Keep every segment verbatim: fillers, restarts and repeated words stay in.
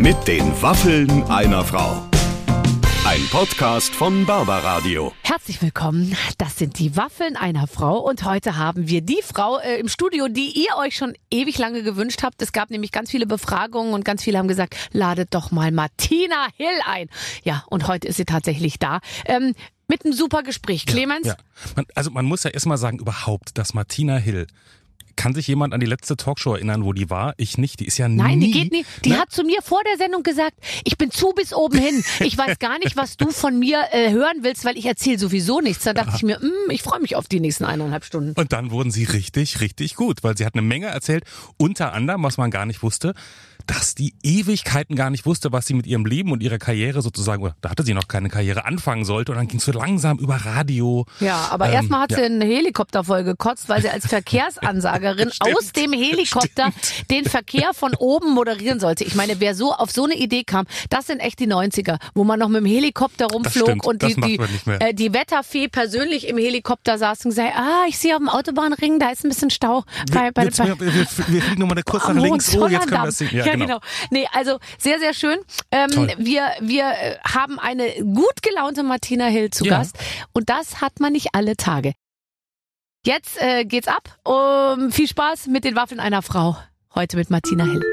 Mit den Waffeln einer Frau. Ein Podcast von Barbaradio. Herzlich willkommen. Das sind die Waffeln einer Frau. Und heute haben wir die Frau äh, im Studio, die ihr euch schon ewig lange gewünscht habt. Es gab nämlich ganz viele Befragungen und ganz viele haben gesagt, ladet doch mal Martina Hill ein. Ja, und heute ist sie tatsächlich da. Ähm, mit einem super Gespräch. Clemens? Ja, ja. Man, also man muss ja erstmal sagen, überhaupt, dass Martina Hill... Kann sich jemand an die letzte Talkshow erinnern, wo die war? Ich nicht. Die ist ja nie... Nein, die geht nie. Die ne? hat zu mir vor der Sendung gesagt, ich bin zu bis oben hin. Ich weiß gar nicht, was du von mir äh, hören willst, weil ich erzähle sowieso nichts. Da dachte Aha. ich mir, mm, ich freue mich auf die nächsten eineinhalb Stunden. Und dann wurden sie richtig, richtig gut, weil sie hat eine Menge erzählt. Unter anderem, was man gar nicht wusste, dass die Ewigkeiten gar nicht wusste, was sie mit ihrem Leben und ihrer Karriere sozusagen, oder da hatte sie noch keine Karriere, anfangen sollte. Und dann ging es so langsam über Radio. Ja, aber ähm, erstmal hat ja. sie einen Helikopter voll gekotzt, weil sie als Verkehrsansagerin aus dem Helikopter Stimmt. den Verkehr von oben moderieren sollte. Ich meine, wer so auf so eine Idee kam, das sind echt die neunziger, wo man noch mit dem Helikopter rumflog stimmt, und das die, macht die, man nicht mehr. äh, die Wetterfee persönlich im Helikopter saß und gesagt, ah, ich sehe auf dem Autobahnring, da ist ein bisschen Stau. Bei, bei, Jetzt, bei, wir, wir, wir fliegen nochmal kurz am nach links. Oh, jetzt können wir Hohenzollern-Damm. das sehen. Ja, Ja, genau. genau. Nee, also sehr, sehr schön. Ähm, Toll. wir wir äh, haben eine gut gelaunte Martina Hill zu Ja. Gast und das hat man nicht alle Tage. Jetzt äh, geht's ab. Um, viel Spaß mit den Waffeln einer Frau. Heute mit Martina Hill.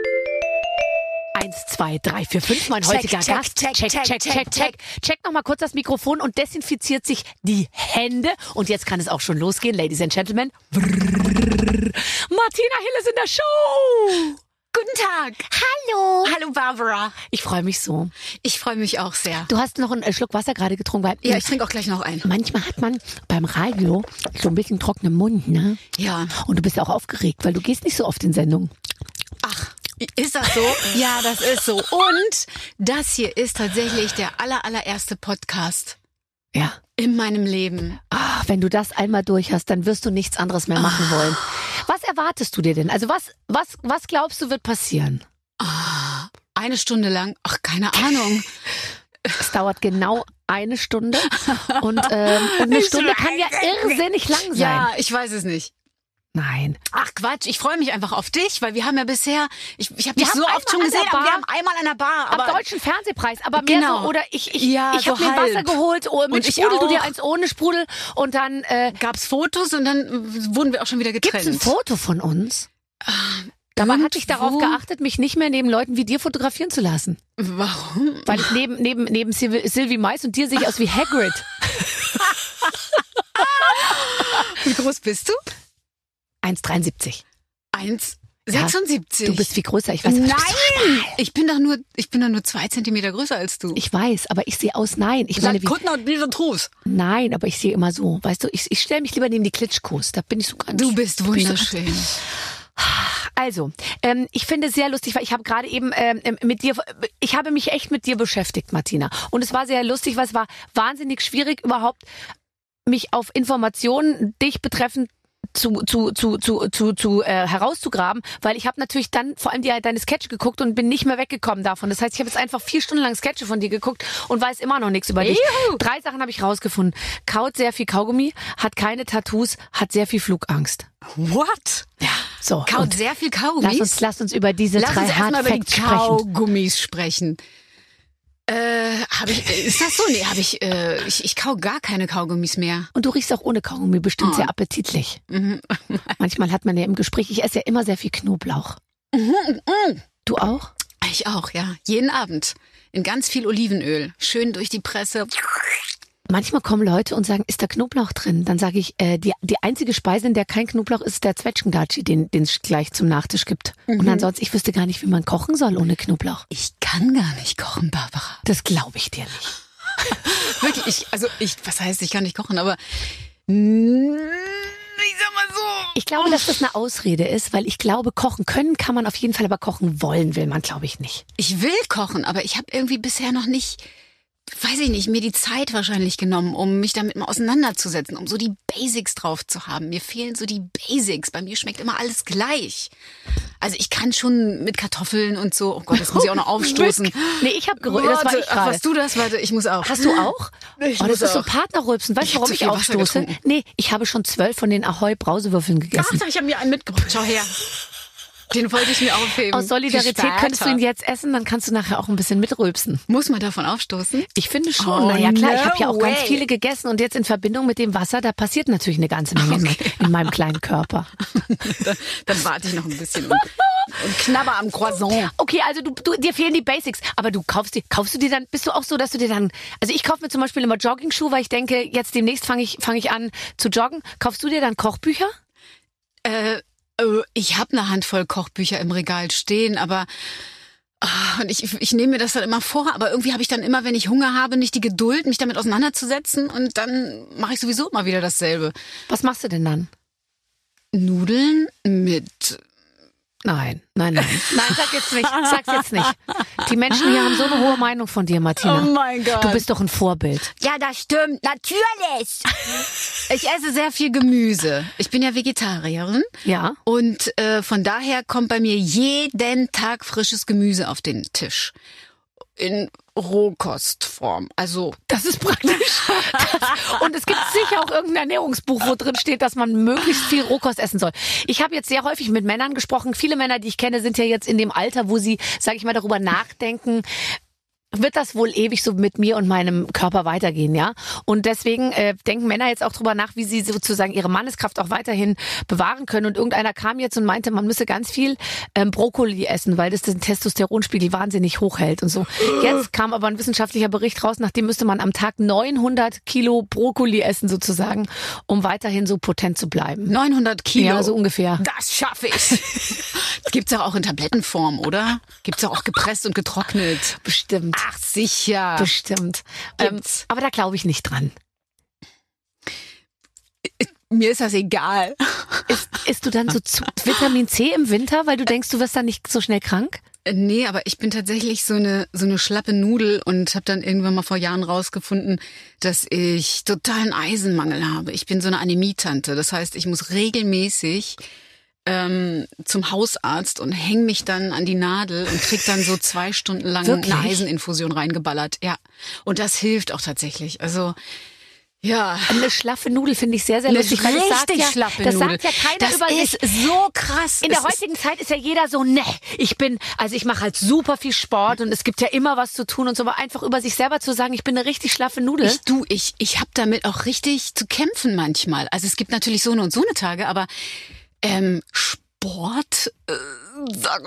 Eins, zwei, drei, vier, fünf. Mein Check, heutiger check, Gast. check, check, check, check, check, check, check. Check nochmal kurz das Mikrofon und desinfiziert sich die Hände. Und jetzt kann es auch schon losgehen, Ladies and Gentlemen. Martina Hill ist in der Show. Guten Tag. Hallo. Hallo, Barbara. Ich freue mich so. Ich freue mich auch sehr. Du hast noch einen Schluck Wasser gerade getrunken, weil Ja, ich trinke auch gleich noch einen. manchmal hat man beim Radio so ein bisschen trockenen Mund, ne? Ja. Und du bist ja auch aufgeregt, weil du gehst nicht so oft in Sendungen. Ach, ist das so? Ja, das ist so. Und das hier ist tatsächlich der aller, allererste Podcast Ja. in meinem Leben. Ah, wenn du das einmal durch hast, dann wirst du nichts anderes mehr machen Ah. wollen. Was erwartest du dir denn? Also was, was, was glaubst du wird passieren? Ah, eine Stunde lang. Ach, keine Ahnung. Es dauert genau eine Stunde und, ähm, und eine Ich Stunde kann ja weiß es irrsinnig lang sein. Ja, ich weiß es nicht. Nein. Ach Quatsch, ich freue mich einfach auf dich, weil wir haben ja bisher, ich, ich habe Wir dich so haben oft schon einmal an der gesehen, aber wir Bar- haben einmal an der Bar. Am Aber Deutschen Fernsehpreis, aber mehr Genau. so, oder ich, ich, Ja, ich habe so mir halb. Wasser geholt, oh, mit Und ich Sprudel, du dir auch. eins ohne Sprudel und dann äh, gab's Fotos und dann äh, wurden wir auch schon wieder gibt's getrennt. ein Foto von uns. Dabei hatte ich darauf Irgendwo? geachtet, mich nicht mehr neben Leuten wie dir fotografieren zu lassen. Warum? Weil ich neben, neben, neben Sylvie Sylvie Mais und dir sehe ich aus wie Hagrid. Wie groß bist du? eins Komma dreiundsiebzig. eins Komma sechsundsiebzig. Du bist viel größer. Ich weiß, aber du bist so Nein! schmal. Ich bin doch nur, ich bin doch nur zwei Zentimeter größer als du. Ich weiß, aber ich sehe aus, nein. Ich meine, wie, Kuttner und dieser Trus. nein, aber ich sehe immer so. Weißt du, ich, ich stelle mich lieber neben die Klitschkos. Da bin ich so ganz... Du bist bin ich so wunderschön. Also, ähm, ich finde es sehr lustig, weil ich habe gerade eben ähm, mit dir, ich habe mich echt mit dir beschäftigt, Martina. Und es war sehr lustig, weil es war wahnsinnig schwierig, überhaupt mich auf Informationen dich betreffend zu zu zu zu zu, zu äh, herauszugraben, weil ich habe natürlich dann vor allem die, deine Sketche geguckt und bin nicht mehr weggekommen davon. Das heißt, ich habe jetzt einfach vier Stunden lang Sketche von dir geguckt und weiß immer noch nichts über dich. Juhu. Drei Sachen habe ich rausgefunden. Kaut sehr viel Kaugummi, hat keine Tattoos, hat sehr viel Flugangst. What? Ja, so. Kaut und sehr viel lass Kaugummis. uns, lass uns über diese Lass drei uns erstmal Hard über die Facts sprechen. Kaugummis sprechen. Äh, habe ich, äh, ist das so? Nee, habe ich, äh, ich, ich kau gar keine Kaugummis mehr. Und du riechst auch ohne Kaugummi bestimmt Oh. sehr appetitlich. Mhm. Manchmal hat man ja im Gespräch, ich esse ja immer sehr viel Knoblauch. Du auch? Ich auch, ja. Jeden Abend. In ganz viel Olivenöl. Schön durch die Presse. Manchmal kommen Leute und sagen, ist da Knoblauch drin? Dann sage ich, äh, die, die einzige Speise, in der kein Knoblauch ist, ist der Zwetschgendatschi, den den es gleich zum Nachtisch gibt. Und ansonsten, ich wüsste gar nicht, wie man kochen soll ohne Knoblauch. Ich kann gar nicht kochen, Barbara. Das glaube ich dir nicht. Wirklich, ich, also ich, was heißt, ich kann nicht kochen, aber mm, ich sag mal so. Ich glaube, dass das eine Ausrede ist, weil ich glaube, kochen können kann man auf jeden Fall, aber kochen wollen will man, glaube ich, nicht. Ich will kochen, aber ich habe irgendwie bisher noch nicht, weiß ich nicht, mir die Zeit wahrscheinlich genommen, um mich damit mal auseinanderzusetzen, um so die Basics drauf zu haben. Mir fehlen so die Basics. Bei mir schmeckt immer alles gleich. Also ich kann schon mit Kartoffeln und so, oh Gott, das muss ich auch noch aufstoßen. Nee, ich habe gerührt. Das war Warte, ich ach, gerade. was du das? Warte, ich muss auch. Hast du auch? Ich oh, das muss ist so auch. Partnerrülpsen. Weißt Ich du, hab warum zu ich viel Wasser aufstoße? getrunken. Nee, ich habe schon zwölf von den Ahoi Brausewürfeln gegessen. Ach, ich habe mir einen mitgebracht. Schau her. Den wollte ich mir aufheben. Aus Solidarität könntest du ihn jetzt essen, dann kannst du nachher auch ein bisschen mitrülpsen. Muss man davon aufstoßen? Ich finde schon. Oh, Na ja klar, no ich habe ja auch way. ganz viele gegessen und jetzt in Verbindung mit dem Wasser, da passiert natürlich eine ganze Menge in- Okay. in meinem kleinen Körper. dann, dann warte ich noch ein bisschen und, und knabber am Croissant. Okay, also du, du, dir fehlen die Basics, aber du kaufst die, kaufst du dir dann, bist du auch so, dass du dir dann, also ich kaufe mir zum Beispiel immer Jogging-Schuhe, weil ich denke, jetzt demnächst fange ich, fange ich an zu joggen. Kaufst du dir dann Kochbücher? Äh, äh, ich habe eine Handvoll Kochbücher im Regal stehen, aber ah, und ich, ich nehme mir das dann immer vor, aber irgendwie habe ich dann immer, wenn ich Hunger habe, nicht die Geduld, mich damit auseinanderzusetzen und dann mache ich sowieso immer wieder dasselbe. Was machst du denn dann? Nudeln mit... Nein, nein, nein. Nein, sag jetzt nicht, sag's jetzt nicht. Die Menschen hier haben so eine hohe Meinung von dir, Martina. Oh mein Gott. Du bist doch ein Vorbild. Ja, das stimmt, natürlich. Ich esse sehr viel Gemüse. Ich bin ja Vegetarierin. Ja. Und äh, von daher kommt bei mir jeden Tag frisches Gemüse auf den Tisch. In Rohkostform. Also Das ist praktisch. Das, und es gibt sicher auch irgendein Ernährungsbuch, wo drin steht, dass man möglichst viel Rohkost essen soll. Ich habe jetzt sehr häufig mit Männern gesprochen. Viele Männer, die ich kenne, sind ja jetzt in dem Alter, wo sie, sage ich mal, darüber nachdenken, wird das wohl ewig so mit mir und meinem Körper weitergehen, ja? Und deswegen äh, denken Männer jetzt auch drüber nach, wie sie sozusagen ihre Manneskraft auch weiterhin bewahren können. Und irgendeiner kam jetzt und meinte, man müsse ganz viel ähm, Brokkoli essen, weil das den Testosteronspiegel wahnsinnig hoch hält und so. Jetzt kam aber ein wissenschaftlicher Bericht raus, nachdem müsste man am Tag neunhundert Kilo Brokkoli essen sozusagen, um weiterhin so potent zu bleiben. neunhundert Kilo. Ja, so ungefähr. Das schaffe ich. Das gibt's ja auch in Tablettenform, oder? Gibt's ja auch gepresst und getrocknet. Bestimmt. Ach, sicher. Bestimmt. Ähm, Gibt's. aber da glaube ich nicht dran. Mir ist das egal. Isst, isst du dann so zu Vitamin C im Winter, weil du denkst, du wirst dann nicht so schnell krank? Nee, aber ich bin tatsächlich so eine so eine schlappe Nudel und habe dann irgendwann mal vor Jahren rausgefunden, dass ich totalen Eisenmangel habe. Ich bin so eine Anämietante. Das heißt, ich muss regelmäßig ähm, zum Hausarzt und häng mich dann an die Nadel und krieg dann so zwei Stunden lang Wirklich? eine Eiseninfusion reingeballert. Ja, und das hilft auch tatsächlich. Also ja. Eine schlaffe Nudel finde ich sehr, sehr Eine lustig. Weil das sagt richtig ja, schlaffe das Nudel. sagt ja keiner das über ist sich. so krass. In der Es ist- heutigen Zeit ist ja jeder so, ne, ich bin, also ich mache halt super viel Sport und es gibt ja immer was zu tun und so, aber einfach über sich selber zu sagen, ich bin eine richtig schlaffe Nudel. Ich, du, ich, ich habe damit auch richtig zu kämpfen manchmal. Also es gibt natürlich so eine und so eine Tage, aber ähm, Sport, äh, sag,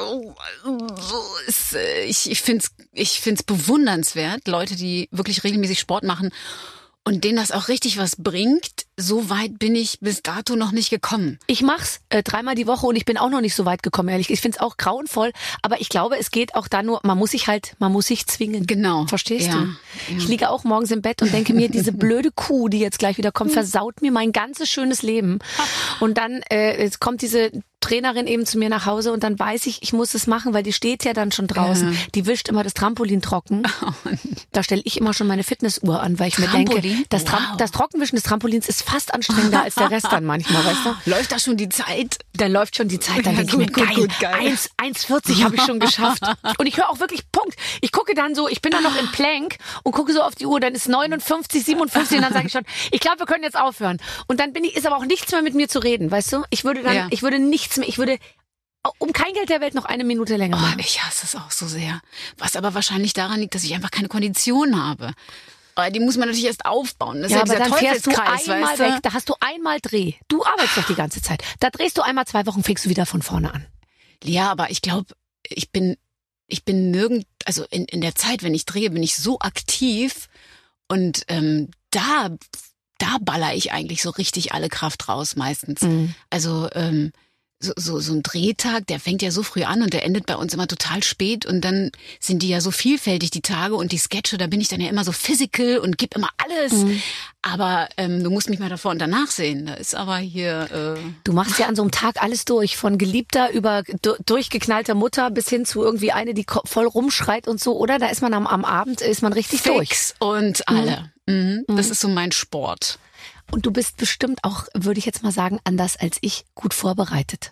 so ist, äh, ich, ich find's, ich find's bewundernswert, Leute, die wirklich regelmäßig Sport machen und denen das auch richtig was bringt. So weit bin ich bis dato noch nicht gekommen. Ich mach's äh, dreimal die Woche und ich bin auch noch nicht so weit gekommen, ehrlich. Ich find's auch grauenvoll, aber ich glaube, es geht auch da nur, man muss sich halt, man muss sich zwingen. Genau. Verstehst Ja, du? ja. Ich liege auch morgens im Bett und denke mir, diese blöde Kuh, die jetzt gleich wieder kommt, versaut mir mein ganzes schönes Leben. Und dann äh, es kommt diese Trainerin eben zu mir nach Hause und dann weiß ich, ich muss es machen, weil die steht ja dann schon draußen. Ja. Die wischt immer das Trampolin trocken. Da stelle ich immer schon meine Fitnessuhr an, weil ich mir Trampolin? denke, das, Tram Wow. das Trockenwischen des Trampolins ist fast anstrengender als der Rest dann manchmal, weißt du? Läuft da schon die Zeit? Dann läuft schon die Zeit, dann Ja, denke ich mir, gut, gut, geil, gut, geil. eins eins vierzig habe ich schon geschafft. Und ich höre auch wirklich, Punkt. Ich gucke dann so, ich bin dann noch in Plank und gucke so auf die Uhr, dann ist neunundfünfzig, siebenundfünfzig und dann sage ich schon, ich glaube, wir können jetzt aufhören. Und dann bin ich, ist aber auch nichts mehr mit mir zu reden, weißt du? Ich würde dann, Ja. ich würde nichts mehr, ich würde um kein Geld der Welt noch eine Minute länger Oh, machen. ich hasse es auch so sehr. Was aber wahrscheinlich daran liegt, dass ich einfach keine Kondition habe. Aber die muss man natürlich erst aufbauen. Das Ja, ist aber ja dann dieser fährst du Teufelskreis, einmal weißt du? weg, da hast du einmal Dreh. Du arbeitest doch die ganze Zeit. Da drehst du einmal zwei Wochen, fängst du wieder von vorne an. Ja, aber ich glaube, ich bin, ich bin nirgend, also in, in der Zeit, wenn ich drehe, bin ich so aktiv und ähm, da, da baller ich eigentlich so richtig alle Kraft raus meistens. Mhm. Also ähm, so, so, so ein Drehtag, der fängt ja so früh an und der endet bei uns immer total spät und dann sind die ja so vielfältig, die Tage und die Sketche, da bin ich dann ja immer so physical und gebe immer alles. Mhm. Aber ähm, du musst mich mal davor und danach sehen. Da ist aber hier... Äh, Du machst ja an so einem Tag alles durch, von Geliebter über du- durchgeknallter Mutter bis hin zu irgendwie eine, die ko- voll rumschreit und so, oder? Da ist man am, am Abend, ist man richtig durch. fix und alle. Mhm. Das ist so mein Sport. Und du bist bestimmt auch, würde ich jetzt mal sagen, anders als ich, gut vorbereitet.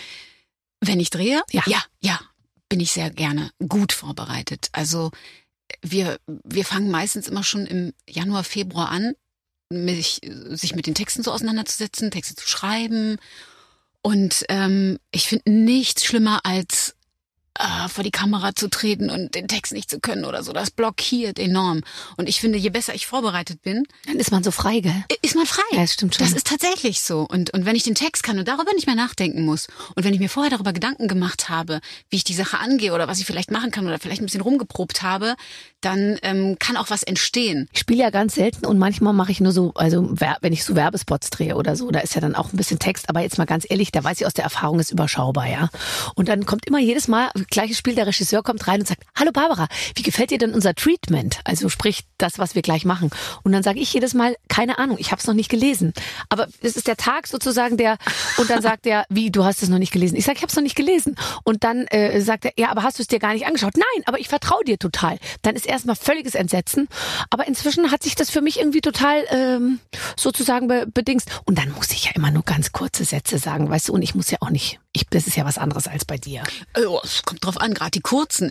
Wenn ich drehe? Ja. Ja, ja, bin ich sehr gerne gut vorbereitet. Also wir, wir fangen meistens immer schon im Januar, Februar an, mich, sich mit den Texten so auseinanderzusetzen, Texte zu schreiben. Und ähm, ich finde nichts schlimmer als äh, vor die Kamera zu treten und den Text nicht zu können oder so. Das blockiert enorm. Und ich finde, je besser ich vorbereitet bin, dann ist man so frei, gell? Ist man frei. Ja, das stimmt schon. Das ist tatsächlich so. Und, und wenn ich den Text kann und darüber nicht mehr nachdenken muss und wenn ich mir vorher darüber Gedanken gemacht habe, wie ich die Sache angehe oder was ich vielleicht machen kann oder vielleicht ein bisschen rumgeprobt habe, dann ähm, kann auch was entstehen. Ich spiele ja ganz selten und manchmal mache ich nur so, also wenn ich so Werbespots drehe oder so, da ist ja dann auch ein bisschen Text, aber jetzt mal ganz ehrlich, da weiß ich aus der Erfahrung, ist überschaubar, ja. Und dann kommt immer jedes Mal, gleiches Spiel, der Regisseur kommt rein und sagt, hallo Barbara, wie gefällt dir denn unser Treatment? Also sprich, das, was wir gleich machen. Und dann sage ich jedes Mal, keine Ahnung, ich habe es noch nicht gelesen. Aber es ist der Tag sozusagen der, und dann sagt er, wie, du hast es noch nicht gelesen? Ich sage, ich habe es noch nicht gelesen. Und dann äh, sagt er, ja, aber hast du es dir gar nicht angeschaut? Nein, aber ich vertraue dir total. Dann ist erstmal völliges Entsetzen. Aber inzwischen hat sich das für mich irgendwie total ähm, sozusagen be- bedingst. Und dann muss ich ja immer nur ganz kurze Sätze sagen, weißt du, und ich muss ja auch nicht, ich, das ist ja was anderes als bei dir. Oh, es kommt drauf an, gerade die kurzen,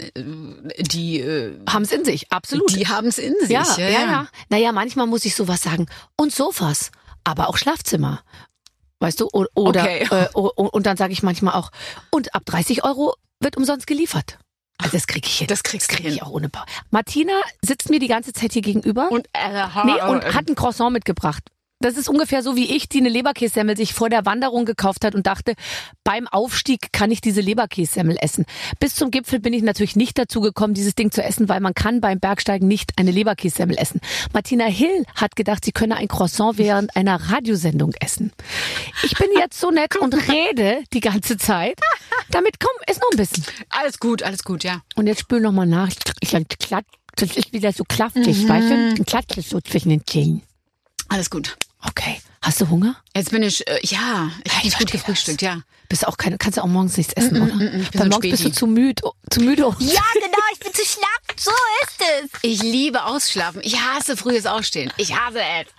die äh, haben es in sich, absolut. Die haben es in sich. Ja, ja, ja, ja. ja. Naja, manchmal muss ich sowas sagen. Und Sofas, aber auch Schlafzimmer. Weißt du, oder, Okay. äh, und dann sage ich manchmal auch, und ab dreißig Euro wird umsonst geliefert. Also das kriege ich hin. Das kriegst das krieg du hin. ich auch ohne Bau. Martina sitzt mir die ganze Zeit hier gegenüber Und, äh, nee, und hat ein Croissant mitgebracht. Das ist ungefähr so wie ich, die eine Leberkässemmel sich vor der Wanderung gekauft hat und dachte, beim Aufstieg kann ich diese Leberkässemmel essen. Bis zum Gipfel bin ich natürlich nicht dazu gekommen, dieses Ding zu essen, weil man kann beim Bergsteigen nicht eine Leberkässemmel essen. Martina Hill hat gedacht, sie könne ein Croissant während einer Radiosendung essen. Ich bin jetzt so nett und rede die ganze Zeit. Damit komm, ist noch ein bisschen. Alles gut, alles gut, ja. Und jetzt spül noch mal nach. Ich klatt, das ist wieder so klaftig, mhm. weißt du? Dann klatscht es so zwischen den Zähnen. Alles gut. Okay. Hast du Hunger? Jetzt bin ich, äh, ja, ich Ja, habe ich gut gefrühstückt, ja. Bist auch keine, kannst du auch morgens nichts essen, Mm, oder? mm, mm, ich bin Weil so ein morgens bist du Späti. zu müde, zu müde. Ja, genau, ich bin zu schlapp. So ist es. Ich liebe Ausschlafen. Ich hasse frühes Aufstehen. Ich hasse es.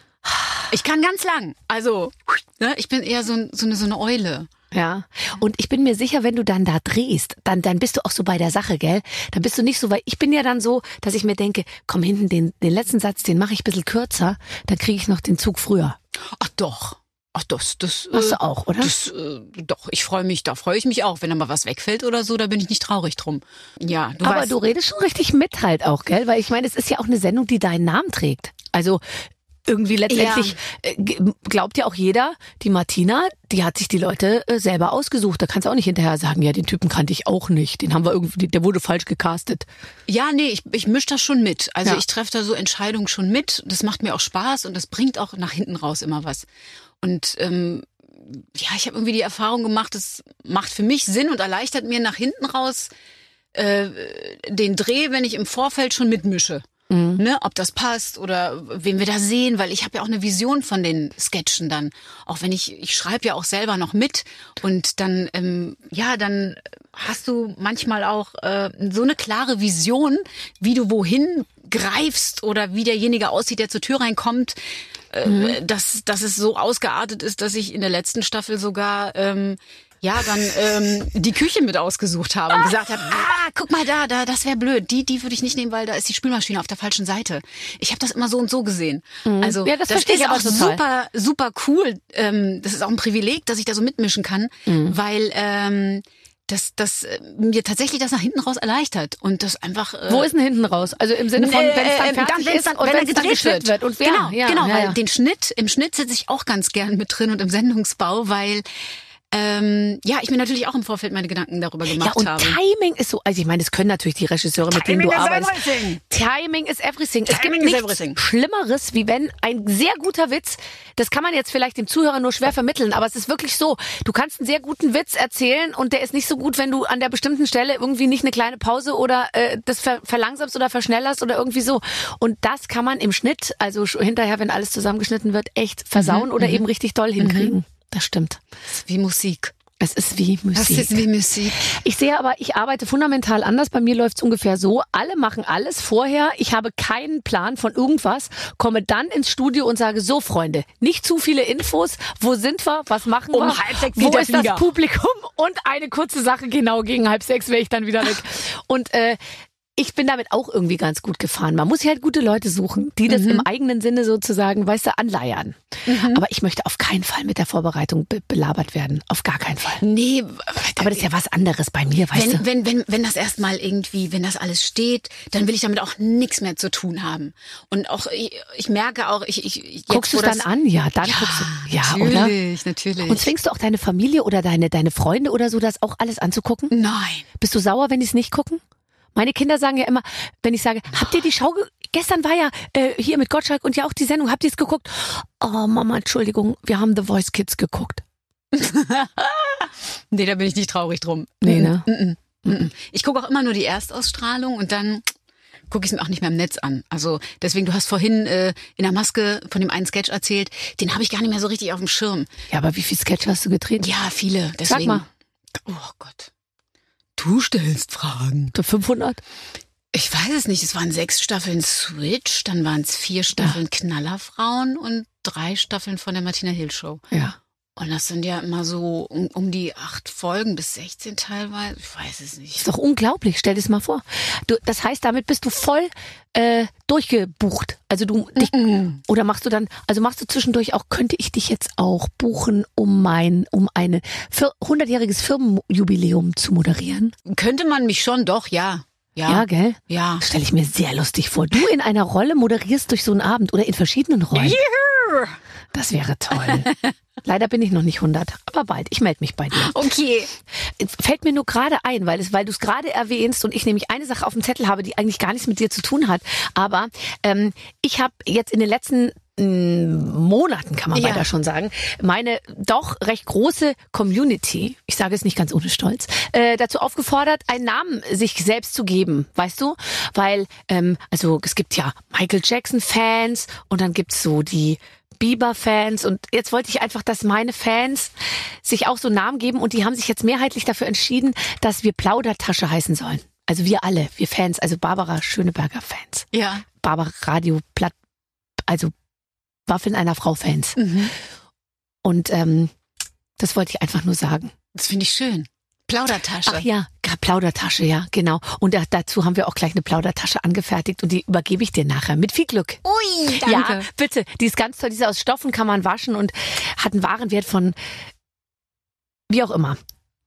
Ich kann ganz lang. Also, ne, ich bin eher so, ein- so, eine, so eine Eule. Ja. Und ich bin mir sicher, wenn du dann da drehst, dann, dann bist du auch so bei der Sache, gell? Dann bist du nicht so, weil ich bin ja dann so, dass ich mir denke, komm hinten, den, den letzten Satz, den mache ich ein bisschen kürzer, dann kriege ich noch den Zug früher. Ach doch. Ach, das, das. Machst äh, du auch, oder? Das, äh, doch, ich freue mich, da freue ich mich auch. Wenn da mal was wegfällt oder so, da bin ich nicht traurig drum. Ja, du Aber weißt. du redest schon richtig mit halt auch, gell? Weil ich meine, es ist ja auch eine Sendung, die deinen Namen trägt. Also irgendwie letztendlich äh, g- glaubt ja auch jeder, die Martina, die hat sich die Leute äh, selber ausgesucht. Da kannst du auch nicht hinterher sagen, ja, den Typen kannte ich auch nicht. Den haben wir irgendwie, der wurde falsch gecastet. Ja, nee, ich, ich mische das schon mit. Also Ja. ich treffe da so Entscheidungen schon mit. Das macht mir auch Spaß und das bringt auch nach hinten raus immer was. Und ähm, ja, ich habe irgendwie die Erfahrung gemacht, es macht für mich Sinn und erleichtert mir nach hinten raus äh, den Dreh, wenn ich im Vorfeld schon mitmische. Mhm. Ne, ob das passt oder wen wir da sehen, weil ich habe ja auch eine Vision von den Sketchen dann. Auch wenn ich, ich schreibe ja auch selber noch mit und dann, ähm, ja, dann hast du manchmal auch äh, so eine klare Vision, wie du wohin greifst oder wie derjenige aussieht, der zur Tür reinkommt, äh, mhm. dass, dass es so ausgeartet ist, dass ich in der letzten Staffel sogar ähm, ja, dann ähm, die Küche mit ausgesucht habe und gesagt habe, ah, guck mal da, da, das wäre blöd. Die, die würde ich nicht nehmen, weil da ist die Spülmaschine auf der falschen Seite. Ich habe das immer so und so gesehen. Mhm. Also Ja, das das verstehe ist ich aber auch total. super, super cool. Ähm, das ist auch ein Privileg, dass ich da so mitmischen kann, mhm. weil ähm, das, das äh, mir tatsächlich das nach hinten raus erleichtert und das einfach. Äh, Wo ist denn hinten raus? Also im Sinne von, wenn es dann äh, fertig wenn's ist dann, und wenn wenn er es dann gedreht geschnitten wird. Und wer? Genau, ja, genau, ja, weil ja. den Schnitt, im Schnitt sitze ich auch ganz gern mit drin und im Sendungsbau, weil ähm, ja, ich mir natürlich auch im Vorfeld meine Gedanken darüber gemacht Ja, und habe. Timing ist so, also ich meine, das können natürlich die Regisseure, mit denen du Timing is arbeitest. everything. Timing is everything. Es gibt Timing is nichts everything. Schlimmeres, wie wenn ein sehr guter Witz, das kann man jetzt vielleicht dem Zuhörer nur schwer vermitteln, aber es ist wirklich so, du kannst einen sehr guten Witz erzählen und der ist nicht so gut, wenn du an der bestimmten Stelle irgendwie nicht eine kleine Pause oder äh, das ver verlangsamst oder verschnellerst oder irgendwie so. Und das kann man im Schnitt, also sch- hinterher, wenn alles zusammengeschnitten wird, echt versauen oder eben richtig doll hinkriegen. Das stimmt. Das ist wie Musik. Es ist wie Musik. Das ist wie Musik. Ich sehe aber, ich arbeite fundamental anders. Bei mir läuft es ungefähr so. Alle machen alles vorher. Ich habe keinen Plan von irgendwas, komme dann ins Studio und sage, so Freunde, nicht zu viele Infos. Wo sind wir? Was machen Um wir? halb sechs Wo geht der ist das Flieger. Publikum? Und eine kurze Sache, genau gegen halb sechs wäre ich dann wieder weg. Und äh, ich bin damit auch irgendwie ganz gut gefahren. Man muss sich halt gute Leute suchen, die das mhm. im eigenen Sinne sozusagen, weißt du, anleiern. Mhm. Aber ich möchte auf keinen Fall mit der Vorbereitung be- belabert werden. Auf gar keinen Fall. Nee. Aber das ist ja was anderes bei mir, weißt wenn, du. Wenn, wenn, wenn das erstmal irgendwie, wenn das alles steht, dann will ich damit auch nichts mehr zu tun haben. Und auch, ich, ich merke auch, ich, ich jetzt, guckst du es dann an? Ja, dann ja, guckst du. Ja, natürlich, oder? natürlich. Und zwingst du auch deine Familie oder deine, deine Freunde oder so, das auch alles anzugucken? Nein. Bist du sauer, wenn die es nicht gucken? Meine Kinder sagen ja immer, wenn ich sage, habt ihr die Schau, ge- gestern war ja äh, hier mit Gottschalk und ja auch die Sendung, habt ihr es geguckt? Oh Mama, Entschuldigung, wir haben The Voice Kids geguckt. Nee, da bin ich nicht traurig drum. Nee, ne? Mm-mm. Mm-mm. Ich gucke auch immer nur die Erstausstrahlung und dann gucke ich es mir auch nicht mehr im Netz an. Also deswegen, du hast vorhin äh, in der Maske von dem einen Sketch erzählt, den habe ich gar nicht mehr so richtig auf dem Schirm. Ja, aber wie viel Sketch hast du gedreht? Ja, viele. Deswegen. Sag mal. Oh Gott. Du stellst Fragen. fünfhundert? Ich weiß es nicht. Es waren sechs Staffeln Switch, dann waren es vier Staffeln ja. Knallerfrauen und drei Staffeln von der Martina Hill Show. Ja. Und das sind ja immer so um, um die acht Folgen bis sechzehn teilweise. Ich weiß es nicht. Ist doch unglaublich. Stell dir das mal vor. Du, das heißt, damit bist du voll äh, durchgebucht. Also du dich, mm-mm. Oder machst du dann, also machst du zwischendurch auch, könnte ich dich jetzt auch buchen, um mein, um ein hundertjähriges Firmenjubiläum zu moderieren? Könnte man mich schon, doch, ja. Ja, ja, gell? Ja. Stelle ich mir sehr lustig vor. Du in einer Rolle moderierst durch so einen Abend oder in verschiedenen Rollen. Juhu. Das wäre toll. Leider bin ich noch nicht hundert, aber bald. Ich melde mich bei dir. Okay. Fällt mir nur gerade ein, weil es, weil du es gerade erwähnst und ich nämlich eine Sache auf dem Zettel habe, die eigentlich gar nichts mit dir zu tun hat. Aber ähm, ich habe jetzt in den letzten Monaten, kann man ja. weiter schon sagen, meine doch recht große Community, ich sage es nicht ganz ohne Stolz, äh, dazu aufgefordert, einen Namen sich selbst zu geben, weißt du? Weil, ähm, also es gibt ja Michael Jackson-Fans und dann gibt's so die Bieber-Fans und jetzt wollte ich einfach, dass meine Fans sich auch so Namen geben und die haben sich jetzt mehrheitlich dafür entschieden, dass wir Plaudertasche heißen sollen. Also wir alle, wir Fans, also Barbara Schöneberger-Fans. Ja. Barbara Radio Platt, also Waffeln einer Frau Fans. Mhm. Und ähm, das wollte ich einfach nur sagen. Das finde ich schön. Plaudertasche. Ach ja, Plaudertasche, ja, genau. Und da, dazu haben wir auch gleich eine Plaudertasche angefertigt und die übergebe ich dir nachher mit viel Glück. Ui, danke. Ja, bitte. Die ist ganz toll. Die ist aus Stoff und kann man waschen und hat einen Warenwert von wie auch immer.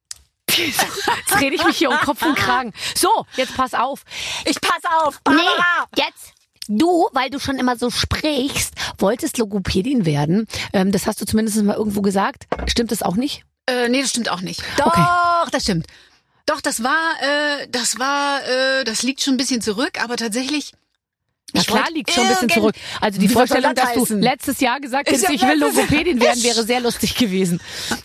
Jetzt rede ich mich hier um Kopf und Kragen. So, jetzt pass auf. Ich pass auf, Barbara. Nee, jetzt. Du, weil du schon immer so sprichst, wolltest Logopädin werden. Ähm, das hast du zumindest mal irgendwo gesagt. Stimmt das auch nicht? Äh, nee, das stimmt auch nicht. Doch, okay. Das stimmt. Doch, das war, äh, das war, äh, das liegt schon ein bisschen zurück, aber tatsächlich. Na klar, liegt schon ein bisschen zurück. Also die Vorstellung, dass du letztes Jahr gesagt hättest, ich will Logopädin werden, wäre sehr lustig gewesen.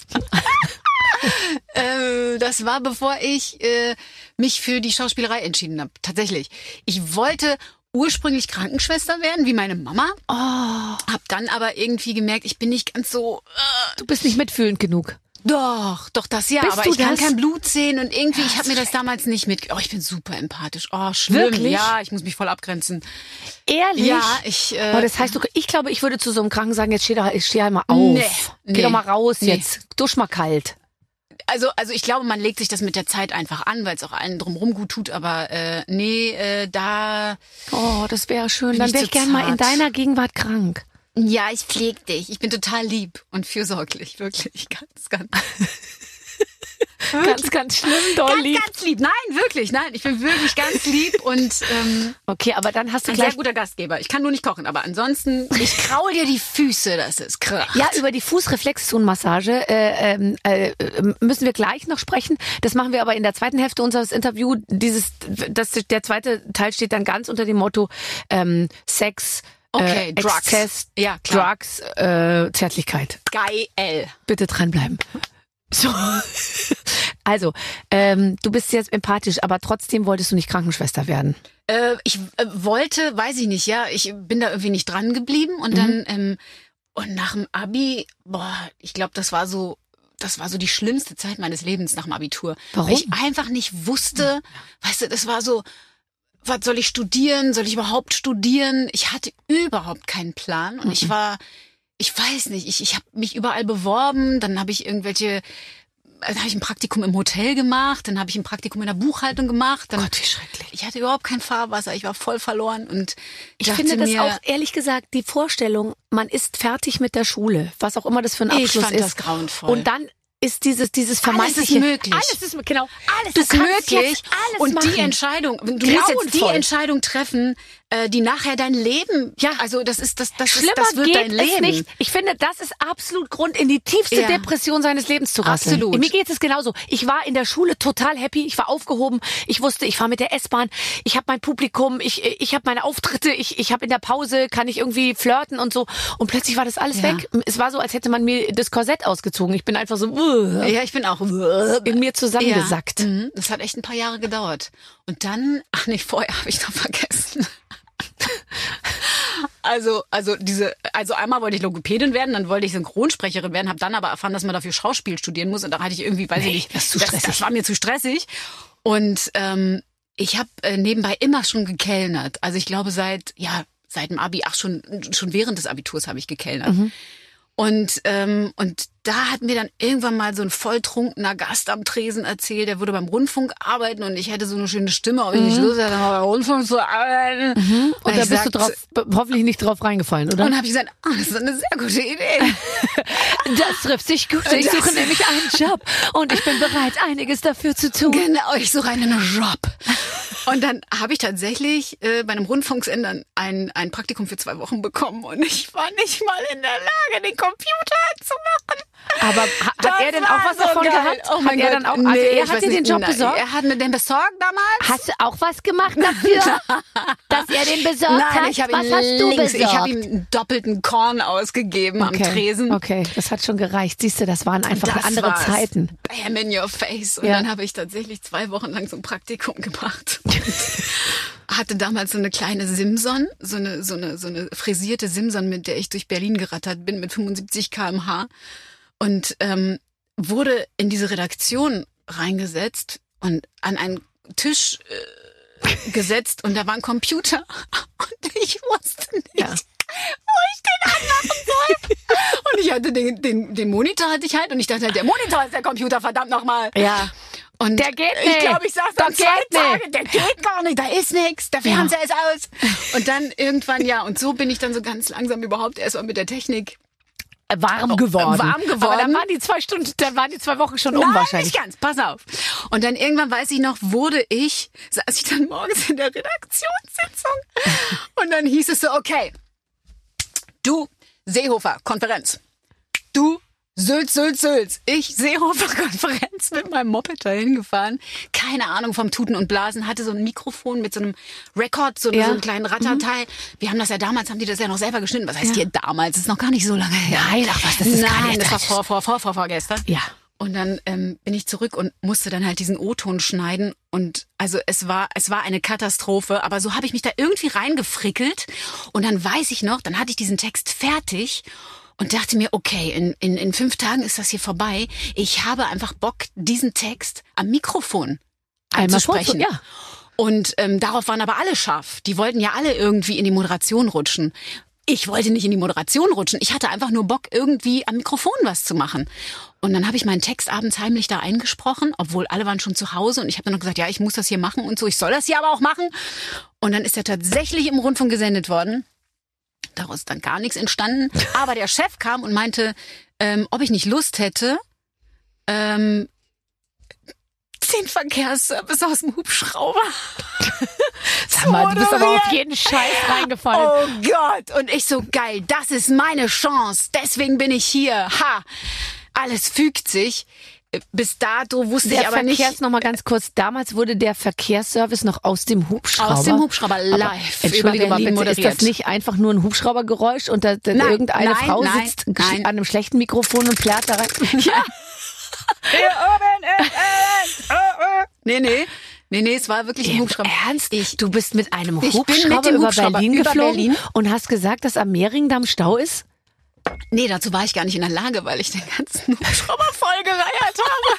äh, das war, bevor ich äh, mich für die Schauspielerei entschieden habe. Tatsächlich. Ich wollte ursprünglich Krankenschwester werden, wie meine Mama. Oh. Hab dann aber irgendwie gemerkt, ich bin nicht ganz so... Äh, du bist nicht mitfühlend genug. Doch, doch das ja, Bist aber du ich kann das? kein Blut sehen und irgendwie, Ja, ich habe mir das recht. damals nicht mit... Oh, ich bin super empathisch. Oh, schlimm. Wirklich? Ja, ich muss mich voll abgrenzen. Ehrlich? Ja, ich... Äh, oh, das heißt, du, ich glaube, ich würde zu so einem Kranken sagen, jetzt steh, da, steh halt mal auf. Nee, Geh nee, doch mal raus nee. jetzt. Dusch mal kalt. Also, also ich glaube, man legt sich das mit der Zeit einfach an, weil es auch allen drumherum gut tut. Aber äh, nee, äh, da... Oh, das wäre schön. Bin Dann ich wäre zu ich gern mal in zart. deiner Gegenwart krank. Ja, ich pfleg dich. Ich bin total lieb und fürsorglich. Wirklich, ganz, ganz... Ganz, ganz schlimm, Dolly. Ganz, ganz lieb. Nein, wirklich, nein. Ich bin wirklich ganz lieb und ähm, Okay, aber dann hast du ein gleich... sehr guter Gastgeber. Ich kann nur nicht kochen, aber ansonsten, ich kraul dir die Füße, das ist krass. Ja, über die Fußreflexzonenmassage äh, ähm, äh, müssen wir gleich noch sprechen. Das machen wir aber in der zweiten Hälfte unseres Interviews. Dieses, das, der zweite Teil steht dann ganz unter dem Motto ähm, Sex, Okay, äh, Drugs. Exzess, Ja, klar. Drugs, äh, Zärtlichkeit. Geil. Bitte dranbleiben. So. Also, ähm, du bist jetzt empathisch, aber trotzdem wolltest du nicht Krankenschwester werden. Äh, ich äh, wollte, weiß ich nicht, ja, ich bin da irgendwie nicht dran geblieben und Mhm. dann ähm, und nach dem Abi, boah, ich glaube, das war so, das war so die schlimmste Zeit meines Lebens nach dem Abitur, Warum? weil ich einfach nicht wusste, weißt du, das war so, was soll ich studieren, soll ich überhaupt studieren? Ich hatte überhaupt keinen Plan und ich war, ich weiß nicht, ich ich habe mich überall beworben, dann habe ich irgendwelche dann habe ich ein Praktikum im Hotel gemacht, dann habe ich ein Praktikum in der Buchhaltung gemacht. Dann, Gott, wie schrecklich. Ich hatte überhaupt kein Fahrwasser, ich war voll verloren und Ich dachte finde das mir, auch, ehrlich gesagt, die Vorstellung, man ist fertig mit der Schule, was auch immer das für ein Ich Abschluss fand ist. das grauenvoll. Und dann ist dieses, dieses Alles vermeintliche... ist möglich. Alles ist, genau, alles das ist du kannst möglich jetzt alles und machen. die Entscheidung, du musst jetzt die Grauenvoll. Entscheidung treffen, äh, die nachher dein Leben, Ja. also das ist das, das, ist, Schlimmer das wird geht dein Leben. es nicht. Ich finde, das ist absolut Grund, in die tiefste Ja. Depression seines Lebens zu rasseln. Absolut. Mir geht es genauso. Ich war in der Schule total happy. Ich war aufgehoben. Ich wusste, ich fahre mit der S-Bahn. Ich habe mein Publikum. Ich, ich habe meine Auftritte. Ich, ich habe in der Pause, kann ich irgendwie flirten und so. Und plötzlich war das alles Ja. weg. Es war so, als hätte man mir das Korsett ausgezogen. Ich bin einfach so uh, Ja, ich bin auch in mir zusammengesackt. Ja. Mhm. Das hat echt ein paar Jahre gedauert. Und dann, ach nee, vorher habe ich noch vergessen. Also, also diese, also einmal wollte ich Logopädin werden, dann wollte ich Synchronsprecherin werden, habe dann aber erfahren, dass man dafür Schauspiel studieren muss und da hatte ich irgendwie, weiß Nee, ich nicht, das ist zu das, stressig. das war mir zu stressig. Und ähm, ich habe äh, nebenbei immer schon gekellnert. Also ich glaube seit, ja, seit dem Abi, ach schon, schon während des Abiturs habe ich gekellnert. Mhm. Und ähm, und da hat mir dann irgendwann mal so ein volltrunkener Gast am Tresen erzählt, der würde beim Rundfunk arbeiten und ich hätte so eine schöne Stimme, ob ich nicht Lust hätte, beim Rundfunk zu arbeiten. Und da ich bist sagte- du drauf, hoffentlich nicht drauf reingefallen, oder? Und habe ich gesagt, ah, das ist eine sehr gute Idee. Das trifft sich gut. Ich Das- suche nämlich einen Job und ich bin bereit, einiges dafür zu tun. Genau, ich suche einen Job. Und dann habe ich tatsächlich äh, bei einem Rundfunksender ein, ein Praktikum für zwei Wochen bekommen und ich war nicht mal in der Lage, den Computer anzumachen. Aber ha- hat Das er denn war auch was so davon geil. gehabt? Oh hat mein er Gott. dann auch, also Nee, er ich hat weiß dir den nicht. Job Nein, besorgt? Er hat mir den besorgt damals. Hast du auch was gemacht dafür, dass er den besorgt Nein, hat? ich habe was ihm hast du links, besorgt? ich habe ihm einen doppelten Korn ausgegeben am Tresen. Okay, das hat schon gereicht. Siehst du, das waren einfach Das andere war's. Zeiten. Bam in your face. Und Ja. dann habe ich tatsächlich zwei Wochen lang so ein Praktikum gemacht. Hatte damals so eine kleine Simson, so eine, so eine, so eine frisierte Simson, mit der ich durch Berlin gerattert bin, mit fünfundsiebzig Kilometer pro Stunde. Und ähm, wurde in diese Redaktion reingesetzt und an einen Tisch äh, gesetzt und da war ein Computer. Und ich wusste nicht, Ja. wo ich den anmachen soll. Und ich hatte den, den, den Monitor hatte ich halt und ich dachte halt, der Monitor ist der Computer, verdammt nochmal. Ja. Und Der geht Ich nicht. glaube, ich saß Der da zwei geht Tage, der geht gar nicht, da ist nichts, der Fernseher ist aus. Und dann irgendwann, ja, und so bin ich dann so ganz langsam überhaupt erstmal mit der Technik Warm geworden. warm geworden. Aber dann waren die zwei Stunden, dann waren die zwei Wochen schon um Nein, wahrscheinlich. nicht ganz, pass auf. Und dann irgendwann, weiß ich noch, wurde ich, saß ich dann morgens in der Redaktionssitzung und dann hieß es so, okay, du Seehofer, Konferenz, du Sülz, Sülz, Sülz. Ich, Seehofer-Konferenz, mit meinem Moped dahin gefahren. Keine Ahnung vom Tuten und Blasen. Hatte so ein Mikrofon mit so einem Rekord, so, Ja. so einen kleinen Ratterteil. Wir haben das ja damals, haben die das ja noch selber geschnitten. Was heißt hier damals? Das ist noch gar nicht so lange her. Nein, ach was, das ist gar Nein, nicht- das war vor, vor, vor, vor, vorgestern. Ja. Und dann ähm, bin ich zurück und musste dann halt diesen O-Ton schneiden. Und also es war, es war eine Katastrophe. Aber so habe ich mich da irgendwie reingefrickelt. Und dann weiß ich noch, dann hatte ich diesen Text fertig und dachte mir, okay, in, in, in fünf Tagen ist das hier vorbei. Ich habe einfach Bock, diesen Text am Mikrofon Einmal einzusprechen. vorzu- ja. Und ähm, darauf waren aber alle scharf. Die wollten ja alle irgendwie in die Moderation rutschen. Ich wollte nicht in die Moderation rutschen. Ich hatte einfach nur Bock, irgendwie am Mikrofon was zu machen. Und dann habe ich meinen Text abends heimlich da eingesprochen, obwohl alle waren schon zu Hause. Und ich habe dann noch gesagt, ja, ich muss das hier machen und so. Ich soll das hier aber auch machen. Und dann ist er tatsächlich im Rundfunk gesendet worden. Daraus ist dann gar nichts entstanden. Aber der Chef kam und meinte, ähm, ob ich nicht Lust hätte, ähm, den Verkehrsservice aus dem Hubschrauber. Sag mal, du bist aber auf moderieren. jeden Scheiß reingefallen. Oh Gott. Und ich so, geil, das ist meine Chance. Deswegen bin ich hier. Ha. Alles fügt sich. Bis dato wusste Der ich aber Verkehrs, nicht. noch mal ganz kurz, damals wurde der Verkehrsservice noch aus dem Hubschrauber. Aus dem Hubschrauber Aber, live Entschuldige über mal, Berlin bitte, ist moderiert. das nicht einfach nur ein Hubschraubergeräusch und da, da Nein, irgendeine nein, Frau nein, sitzt nein. an einem schlechten Mikrofon und plärt da rein? Ja. Hier oben ist es. Nee, nee. Nee, nee, es war wirklich ein Im Hubschrauber. Ernst? Ich, du bist mit einem Ich bin Hubschrauber, mit dem über Hubschrauber Berlin über geflogen Berlin. und hast gesagt, dass am Mehringdamm Stau ist? nee, dazu war ich gar nicht in der Lage, weil ich den ganzen Hubschrauber vollgereiert habe.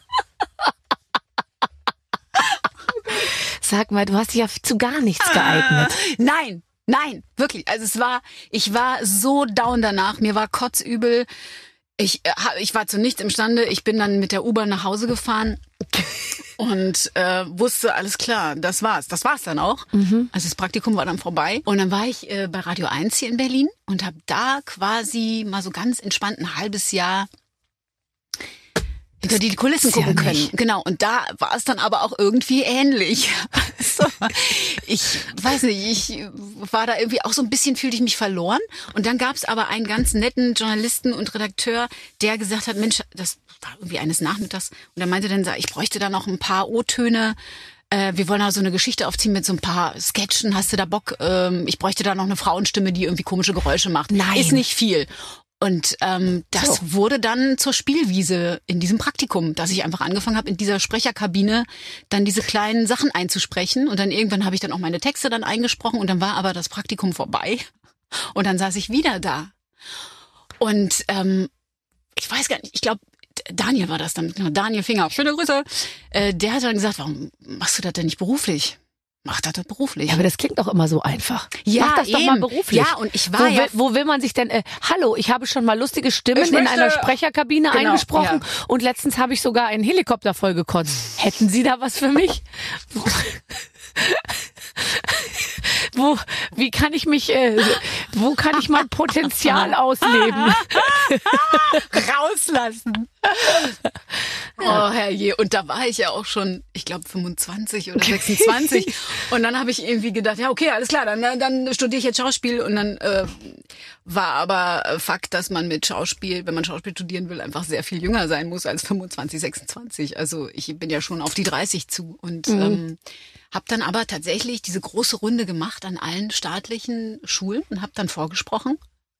Sag mal, du hast dich ja zu gar nichts geeignet. Nein, nein, wirklich. Also es war, ich war so down danach. Mir war kotzübel. Ich, äh, ich war zu nichts imstande. Ich bin dann mit der U-Bahn nach Hause gefahren und äh, wusste, alles klar, das war's. Das war's dann auch. Mhm. Also das Praktikum war dann vorbei. Und dann war ich äh, bei Radio eins hier in Berlin und habe da quasi mal so ganz entspannt ein halbes Jahr hinter die Kulissen gucken können. Nicht. Genau. Und da war es dann aber auch irgendwie ähnlich. Also, ich weiß nicht, ich war da irgendwie auch so ein bisschen, fühlte ich mich verloren. Und dann gab es aber einen ganz netten Journalisten und Redakteur, der gesagt hat, Mensch, das war irgendwie eines Nachmittags. Und er meinte dann, ich bräuchte da noch ein paar O-Töne. Äh, wir wollen da so eine Geschichte aufziehen mit so ein paar Sketchen. Hast du da Bock? Ähm, ich bräuchte da noch eine Frauenstimme, die irgendwie komische Geräusche macht. Nein. Ist nicht viel. Und ähm, das so. wurde dann zur Spielwiese in diesem Praktikum, dass ich einfach angefangen habe, in dieser Sprecherkabine dann diese kleinen Sachen einzusprechen. Und dann irgendwann habe ich dann auch meine Texte dann eingesprochen und dann war aber das Praktikum vorbei. Und dann saß ich wieder da. Und ähm, ich weiß gar nicht, ich glaube, Daniel war das dann, Daniel Finger, schöne Grüße. Äh, der hat dann gesagt, warum machst du das denn nicht beruflich? Mach das doch beruflich. Ja, aber das klingt doch immer so einfach. Ja, Mach das eben. doch mal beruflich. Ja, und ich war wo ja... Will, wo will man sich denn... Äh, hallo, ich habe schon mal lustige Stimmen möchte, in einer Sprecherkabine genau, eingesprochen ja. und letztens habe ich sogar einen Helikopter vollgekotzt. Hätten Sie da was für mich? Wo, wie kann ich mich, äh, wo kann ich mein Potenzial ausleben? Rauslassen. Oh herrje, und da war ich ja auch schon, ich glaube fünfundzwanzig oder sechsundzwanzig. Und dann habe ich irgendwie gedacht, ja okay, alles klar, dann, dann studiere ich jetzt Schauspiel. Und dann äh, war aber Fakt, dass man mit Schauspiel, wenn man Schauspiel studieren will, einfach sehr viel jünger sein muss als fünfundzwanzig, sechsundzwanzig. Also ich bin ja schon auf die dreißig zu und mhm. ähm, habe dann aber tatsächlich diese große Runde gemacht an allen staatlichen Schulen und habe dann vorgesprochen.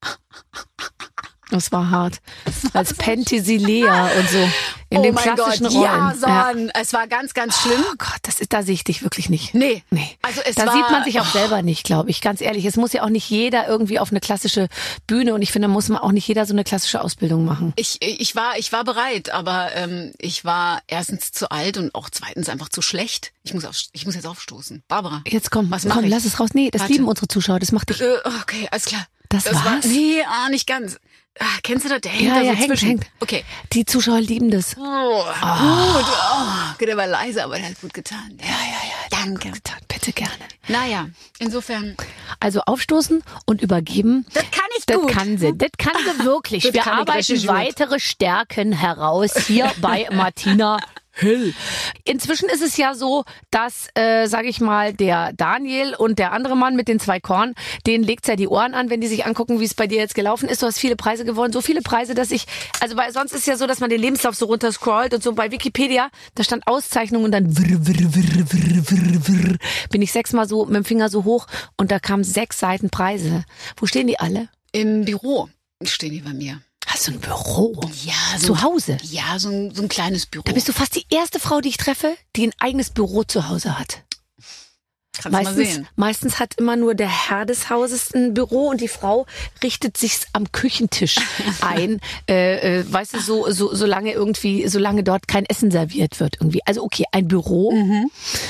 Das war hart. Als Penthesilea und so. In oh den mein klassischen Gott, Rollen. ja, Son, ja. Es war ganz, ganz schlimm. Oh Gott, das ist, da sehe ich dich wirklich nicht. Nee. Nee. Also es da war, sieht man sich auch oh. selber nicht, glaube ich. Ganz ehrlich, es muss ja auch nicht jeder irgendwie auf eine klassische Bühne und ich finde, da muss man auch nicht jeder so eine klassische Ausbildung machen. Ich, ich war, ich war bereit, aber ähm, ich war erstens zu alt und auch zweitens einfach zu schlecht. Ich muss, auf, ich muss jetzt aufstoßen. Barbara. Jetzt komm, was komm, mach ich? lass es raus. Nee, das Warte. lieben unsere Zuschauer, das macht dich. Äh, okay, alles klar. Das, das war's? War, nee, ah, nicht ganz. Ah, kennst du das? Der hängt ja, da ja, so hängt, zwischen. hängt. Okay. Die Zuschauer lieben das. Oh, oh. Gut. Oh, der war leise, aber der hat gut getan. Ja, ja, ja. Danke. Gut getan. Bitte gerne. Naja, insofern. Also aufstoßen und übergeben. Das kann ich das gut. Das kann sie. Das kann sie wirklich. Das Wir arbeiten weitere Stärken heraus hier bei Martina Hill. Inzwischen ist es ja so, dass, äh, sage ich mal, der Daniel und der andere Mann mit den zwei Korn, denen legt's ja die Ohren an, wenn die sich angucken, wie es bei dir jetzt gelaufen ist. Du hast viele Preise gewonnen, so viele Preise, dass ich, also weil sonst ist ja so, dass man den Lebenslauf so runterscrollt und so bei Wikipedia, da stand Auszeichnung und dann wirr, wirr, wirr, wirr, wirr, wirr, bin ich sechsmal so mit dem Finger so hoch und da kamen sechs Seiten Preise. Wo stehen die alle? Im Büro stehen die bei mir. Hast du ein Büro? Ja, so zu Hause? Ja, so ein, so ein kleines Büro. Da bist du fast die erste Frau, die ich treffe, die ein eigenes Büro zu Hause hat. Kannst meistens, mal sehen. Meistens hat immer nur der Herr des Hauses ein Büro und die Frau richtet sich's am Küchentisch ein. äh, äh, weißt du, so, so, solange irgendwie, solange dort kein Essen serviert wird irgendwie. Also okay, ein Büro. Mhm.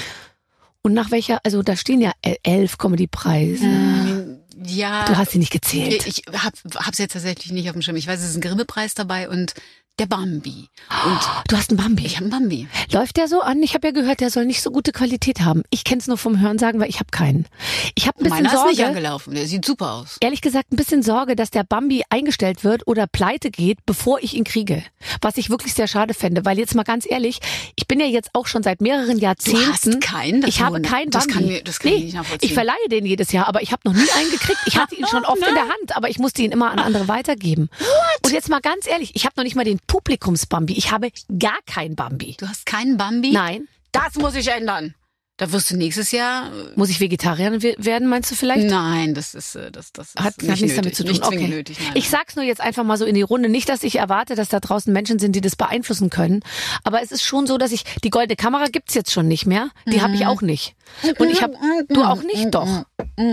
Und nach welcher, also da stehen ja elf Comedy-Preise. Mhm. Ja. Du hast sie nicht gezählt. Ich hab, hab's jetzt tatsächlich nicht auf dem Schirm. Ich weiß, es ist ein Grimme-Preis dabei und der Bambi. Und du hast einen Bambi? Ich habe einen Bambi. Läuft der so an? Ich habe ja gehört, der soll nicht so gute Qualität haben. Ich kenn's nur vom Hörensagen, weil ich habe keinen. Ich habe ein bisschen Meiner Sorge. ist nicht angelaufen. Der sieht super aus. Ehrlich gesagt, ein bisschen Sorge, dass der Bambi eingestellt wird oder pleite geht, bevor ich ihn kriege. Was ich wirklich sehr schade fände, weil jetzt mal ganz ehrlich, ich bin ja jetzt auch schon seit mehreren Jahrzehnten. Du hast keinen? Ich habe keinen das Bambi. Kann mir, das kann nee, ich nicht nachvollziehen. Ich verleihe den jedes Jahr, aber ich habe noch nie einen gekriegt. Ich hatte ihn schon oft in der Hand, aber ich musste ihn immer an andere weitergeben. What? Und jetzt mal ganz ehrlich, ich habe noch nicht mal den Publikumsbambi. Ich habe gar keinen Bambi. Du hast keinen Bambi? Nein. Das muss ich ändern. Da wirst du nächstes Jahr... Muss ich Vegetarierin werden, meinst du vielleicht? Nein, das ist das, das ist hat, nicht hat nichts nötig. damit zu tun. Nicht okay. nötig, nein, ich sag's nur jetzt einfach mal so in die Runde. Nicht, dass ich erwarte, dass da draußen Menschen sind, die das beeinflussen können. Aber es ist schon so, dass ich... Die goldene Kamera gibt's jetzt schon nicht mehr. Die mhm. habe ich auch nicht. Und ich habe... Du auch nicht? Doch.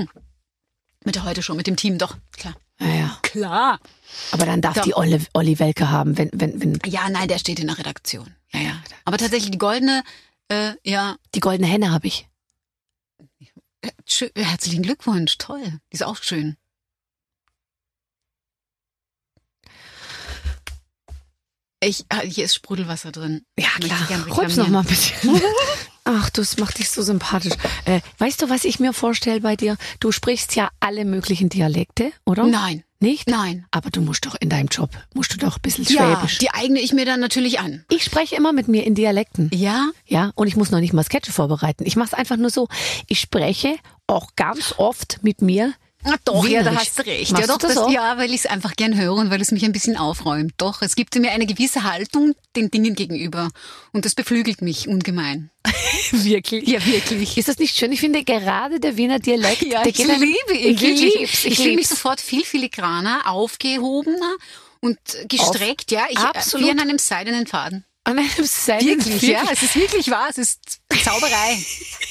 Mit der Heute schon, mit dem Team, doch. Klar. Ja, ja. Klar. Aber dann darf Doch. die Olli, Olli Welke haben, wenn, wenn, wenn... Ja, nein, der steht in der Redaktion. Ja, ja. Aber tatsächlich die goldene, äh, ja. Die goldene Henne habe ich. Schön, herzlichen Glückwunsch, toll. Die ist auch schön. Ich, ah, hier ist Sprudelwasser drin. Ja, Möchte klar. ich gern Rülps reklamieren. noch mal ein bisschen. Ach, das macht dich so sympathisch. Äh, weißt du, was ich mir vorstelle bei dir? Du sprichst ja alle möglichen Dialekte, oder? Nein, Nicht? nein. Aber du musst doch in deinem Job, musst du doch ein bisschen Ja, Schwäbisch. die eigne ich mir dann natürlich an. Ich spreche immer mit mir in Dialekten. Ja? Ja, und ich muss noch nicht mal Sketche vorbereiten. Ich mache es einfach nur so. Ich spreche auch ganz oft mit mir. Ah, doch, ja, da Wienerisch. hast du recht. Machst Ja, doch, du das das, auch? ja, weil ich es einfach gern höre und weil es mich ein bisschen aufräumt. Doch, es gibt mir eine gewisse Haltung den Dingen gegenüber. Und das beflügelt mich ungemein. Wirklich? Ja, wirklich. Ist das nicht schön? Ich finde gerade der Wiener Dialekt, Ja, der ich geht einem- liebe ihn. Ich wirklich. lieb's, Ich, ich fühle mich lieb's. sofort viel filigraner, aufgehobener und gestreckt, ja. Ich, Absolut. Wie an einem seidenen Faden. An einem seinen Wirklich, ja. Es ist wirklich wahr. Es ist Zauberei.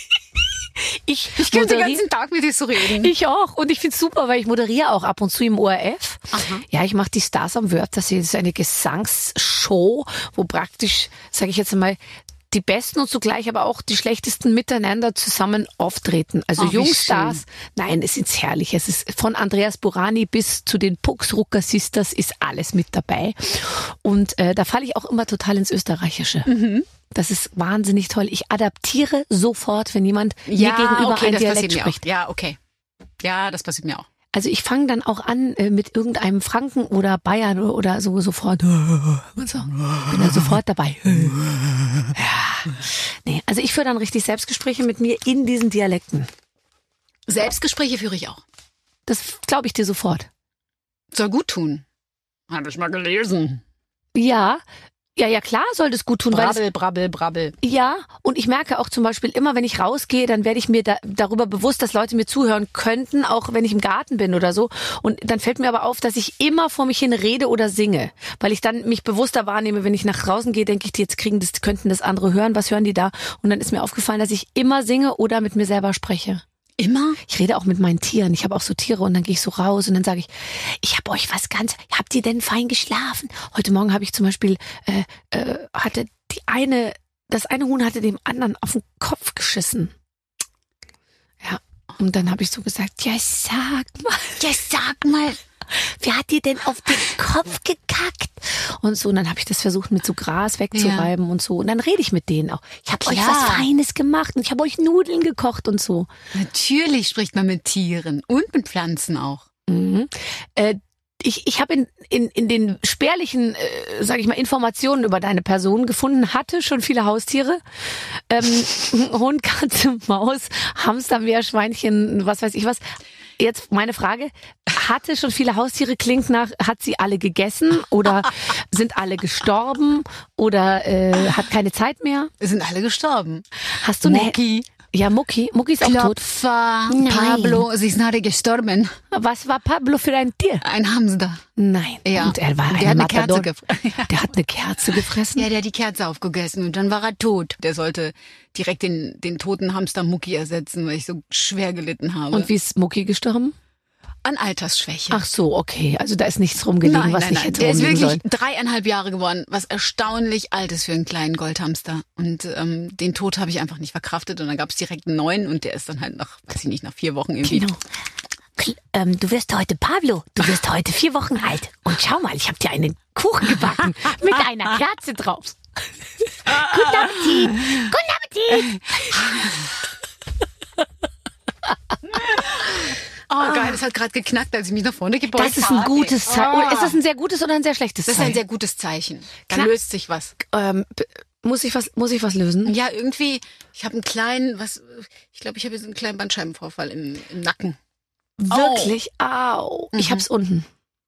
Ich, Ich könnte den moderiere- ganzen Tag mit dir so reden. Ich auch. Und ich find's super, weil ich moderiere auch ab und zu im O R F. Aha. Ja, ich mache die Stars am Wörthersee. Das ist eine Gesangsshow, wo praktisch, sage ich jetzt einmal, die Besten und zugleich aber auch die Schlechtesten miteinander zusammen auftreten. Also Oh, wie Jungstars, nein, es ist herrlich. Es ist von Andreas Burani bis zu den Puxrucker Sisters ist alles mit dabei. Und äh, da falle ich auch immer total ins Österreichische. Mhm. Das ist wahnsinnig toll. Ich adaptiere sofort, wenn jemand mir gegenüber okay, ein das Dialekt passiert mir spricht. auch. Ja, okay. Ja, das passiert mir auch. Also ich fange dann auch an äh, mit irgendeinem Franken oder Bayern oder, oder so sofort. Und so. Bin dann sofort dabei. Ja. Nee, also ich führe dann richtig Selbstgespräche mit mir in diesen Dialekten. Selbstgespräche führe ich auch. Das glaube ich dir sofort. Soll gut tun. Habe ich mal gelesen. Ja, ja, ja klar soll das gut tun, weil es, Brabbel, brabbel, brabbel. ja, und ich merke auch zum Beispiel immer, wenn ich rausgehe, dann werde ich mir da, darüber bewusst, dass Leute mir zuhören könnten, auch wenn ich im Garten bin oder so. Und dann fällt mir aber auf, dass ich immer vor mich hin rede oder singe, weil ich dann mich bewusster wahrnehme, wenn ich nach draußen gehe, denke ich, die jetzt kriegen das, könnten das andere hören, was hören die da? Und dann ist mir aufgefallen, dass ich immer singe oder mit mir selber spreche. Immer? Ich rede auch mit meinen Tieren. Ich habe auch so Tiere und dann gehe ich so raus und dann sage ich, ich habe euch was ganz, habt ihr denn fein geschlafen? Heute Morgen habe ich zum Beispiel, äh, äh, hatte die eine, das eine Huhn hatte dem anderen auf den Kopf geschissen. Ja, und dann habe ich so gesagt, ja sag mal, Ja, sag mal. wer hat dir denn auf den Kopf gekackt? Und so, und dann habe ich das versucht mit so Gras wegzureiben und so. Und dann rede ich mit denen auch. Ich habe euch Klar. was Feines gemacht und ich habe euch Nudeln gekocht und so. Natürlich spricht man mit Tieren und mit Pflanzen auch. Mhm. Äh, ich ich habe in, in, in den spärlichen, äh, sage ich mal, Informationen über deine Person gefunden, hatte schon viele Haustiere. Ähm, Hund, Katze, Maus, Hamster, Meerschweinchen, was weiß ich was. Jetzt meine Frage, hatte schon viele Haustiere, klingt nach, hat sie alle gegessen oder sind alle gestorben oder äh, hat keine Zeit mehr? Es sind alle gestorben. Hast du eine... Mucki, Ja, Mucki. Mucki ist auch tot. Klopfer, Nein. Pablo, sie sind alle gestorben. Was war Pablo für ein Tier? Ein Hamster. Nein. Ja. Und er war Und ein der hat eine Matador. Kerze gefressen. Der hat eine Kerze gefressen? Ja, der hat die Kerze aufgegessen und dann war er tot. Der sollte direkt den, den toten Hamster Mucki ersetzen, weil ich so schwer gelitten habe. Und wie ist Mucki gestorben? An Altersschwäche. Ach so, okay. Also da ist nichts rumgelegen, nein, was nein, nicht nein. hätte Der ist rumliegen wirklich sollen. dreieinhalb Jahre geworden, was erstaunlich alt ist für einen kleinen Goldhamster. Und ähm, den Tod habe ich einfach nicht verkraftet und dann gab es direkt einen neuen und der ist dann halt nach, weiß ich nicht, nach vier Wochen irgendwie. Kino. Kl- Ähm, du wirst heute, Pablo, du wirst heute vier Wochen alt. Und schau mal, ich habe dir einen Kuchen gebacken mit einer Kerze drauf. Guten Appetit! Guten Appetit! Oh geil, das hat gerade geknackt, als ich mich nach vorne gebeugt habe. Das ist ein gutes Zeichen. Ah. Ist das ein sehr gutes oder ein sehr schlechtes Das ist ein Zeichen? sehr gutes Zeichen. Da Klar. löst sich was. ähm, b- muss ich was, muss ich was lösen? Ja, irgendwie, ich habe einen kleinen, was, ich glaube, ich habe jetzt einen kleinen Bandscheibenvorfall im, im Nacken. Wirklich? Au. Ich Mhm. hab's unten.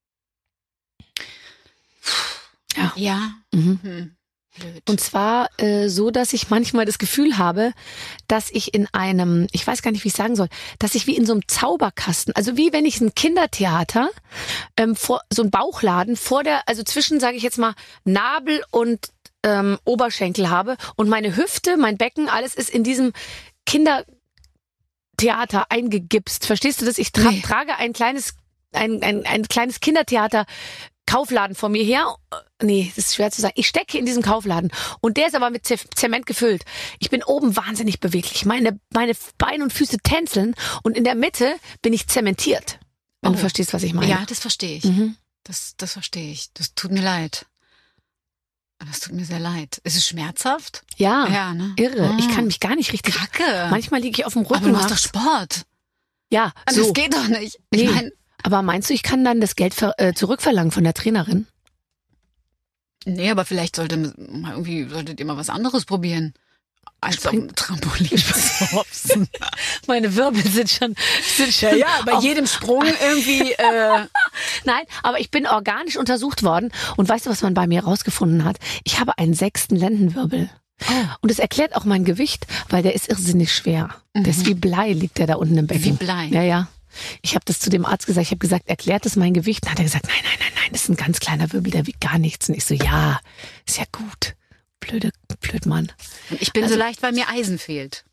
Ja. Ja. Mhm. Hm. Blöd. Und zwar äh, so, dass ich manchmal das Gefühl habe, dass ich in einem, ich weiß gar nicht, wie ich sagen soll, dass ich wie in so einem Zauberkasten, also wie wenn ich ein Kindertheater, ähm, vor, so ein Bauchladen vor der, also zwischen, sage ich jetzt mal, Nabel und ähm, Oberschenkel habe und meine Hüfte, mein Becken, alles ist in diesem Kindertheater eingegipst. Verstehst du das? Ich tra Nee. trage ein kleines, ein, ein, ein kleines Kindertheater Kaufladen vor mir her. Nee, das ist schwer zu sagen. Ich stecke in diesem Kaufladen und der ist aber mit Ze- Zement gefüllt. Ich bin oben wahnsinnig beweglich. Meine, meine Beine und Füße tänzeln und in der Mitte bin ich zementiert. Wenn Oh. du verstehst, was ich meine. Ja, das verstehe ich. Mhm. Das, das verstehe ich. Das tut mir leid. Das tut mir sehr leid. Ist es schmerzhaft? Ja, Ja, ne? irre. Ah. Ich kann mich gar nicht richtig... Kacke. Manchmal liege ich auf dem Rücken. Aber du machst doch nachts. Sport. Ja, Also so. Das geht doch nicht. Ich Nee. meine, Aber meinst du, ich kann dann das Geld ver äh, zurückverlangen von der Trainerin? nee, aber vielleicht sollte mal irgendwie solltet ihr mal was anderes probieren. Als auf Spring- dem Trampolin zu hopsen. Meine Wirbel sind schon... Sind schon Ja, bei auf- jedem Sprung irgendwie. Äh, Nein, aber ich bin organisch untersucht worden. Und weißt du, was man bei mir rausgefunden hat? Ich habe einen sechsten Lendenwirbel. Und das erklärt auch mein Gewicht, weil der ist irrsinnig schwer. Der ist wie Blei, liegt der da unten im Becken. Wie Blei? Ja, ja. Ich habe das zu dem Arzt gesagt. Ich habe gesagt, erklärt das mein Gewicht? Dann hat er gesagt, nein, nein, nein, nein, das ist ein ganz kleiner Wirbel, der wiegt gar nichts. Und ich so, ja, ist ja gut. Blöde, blöd Mann. Und ich bin Also- so leicht, weil mir Eisen fehlt.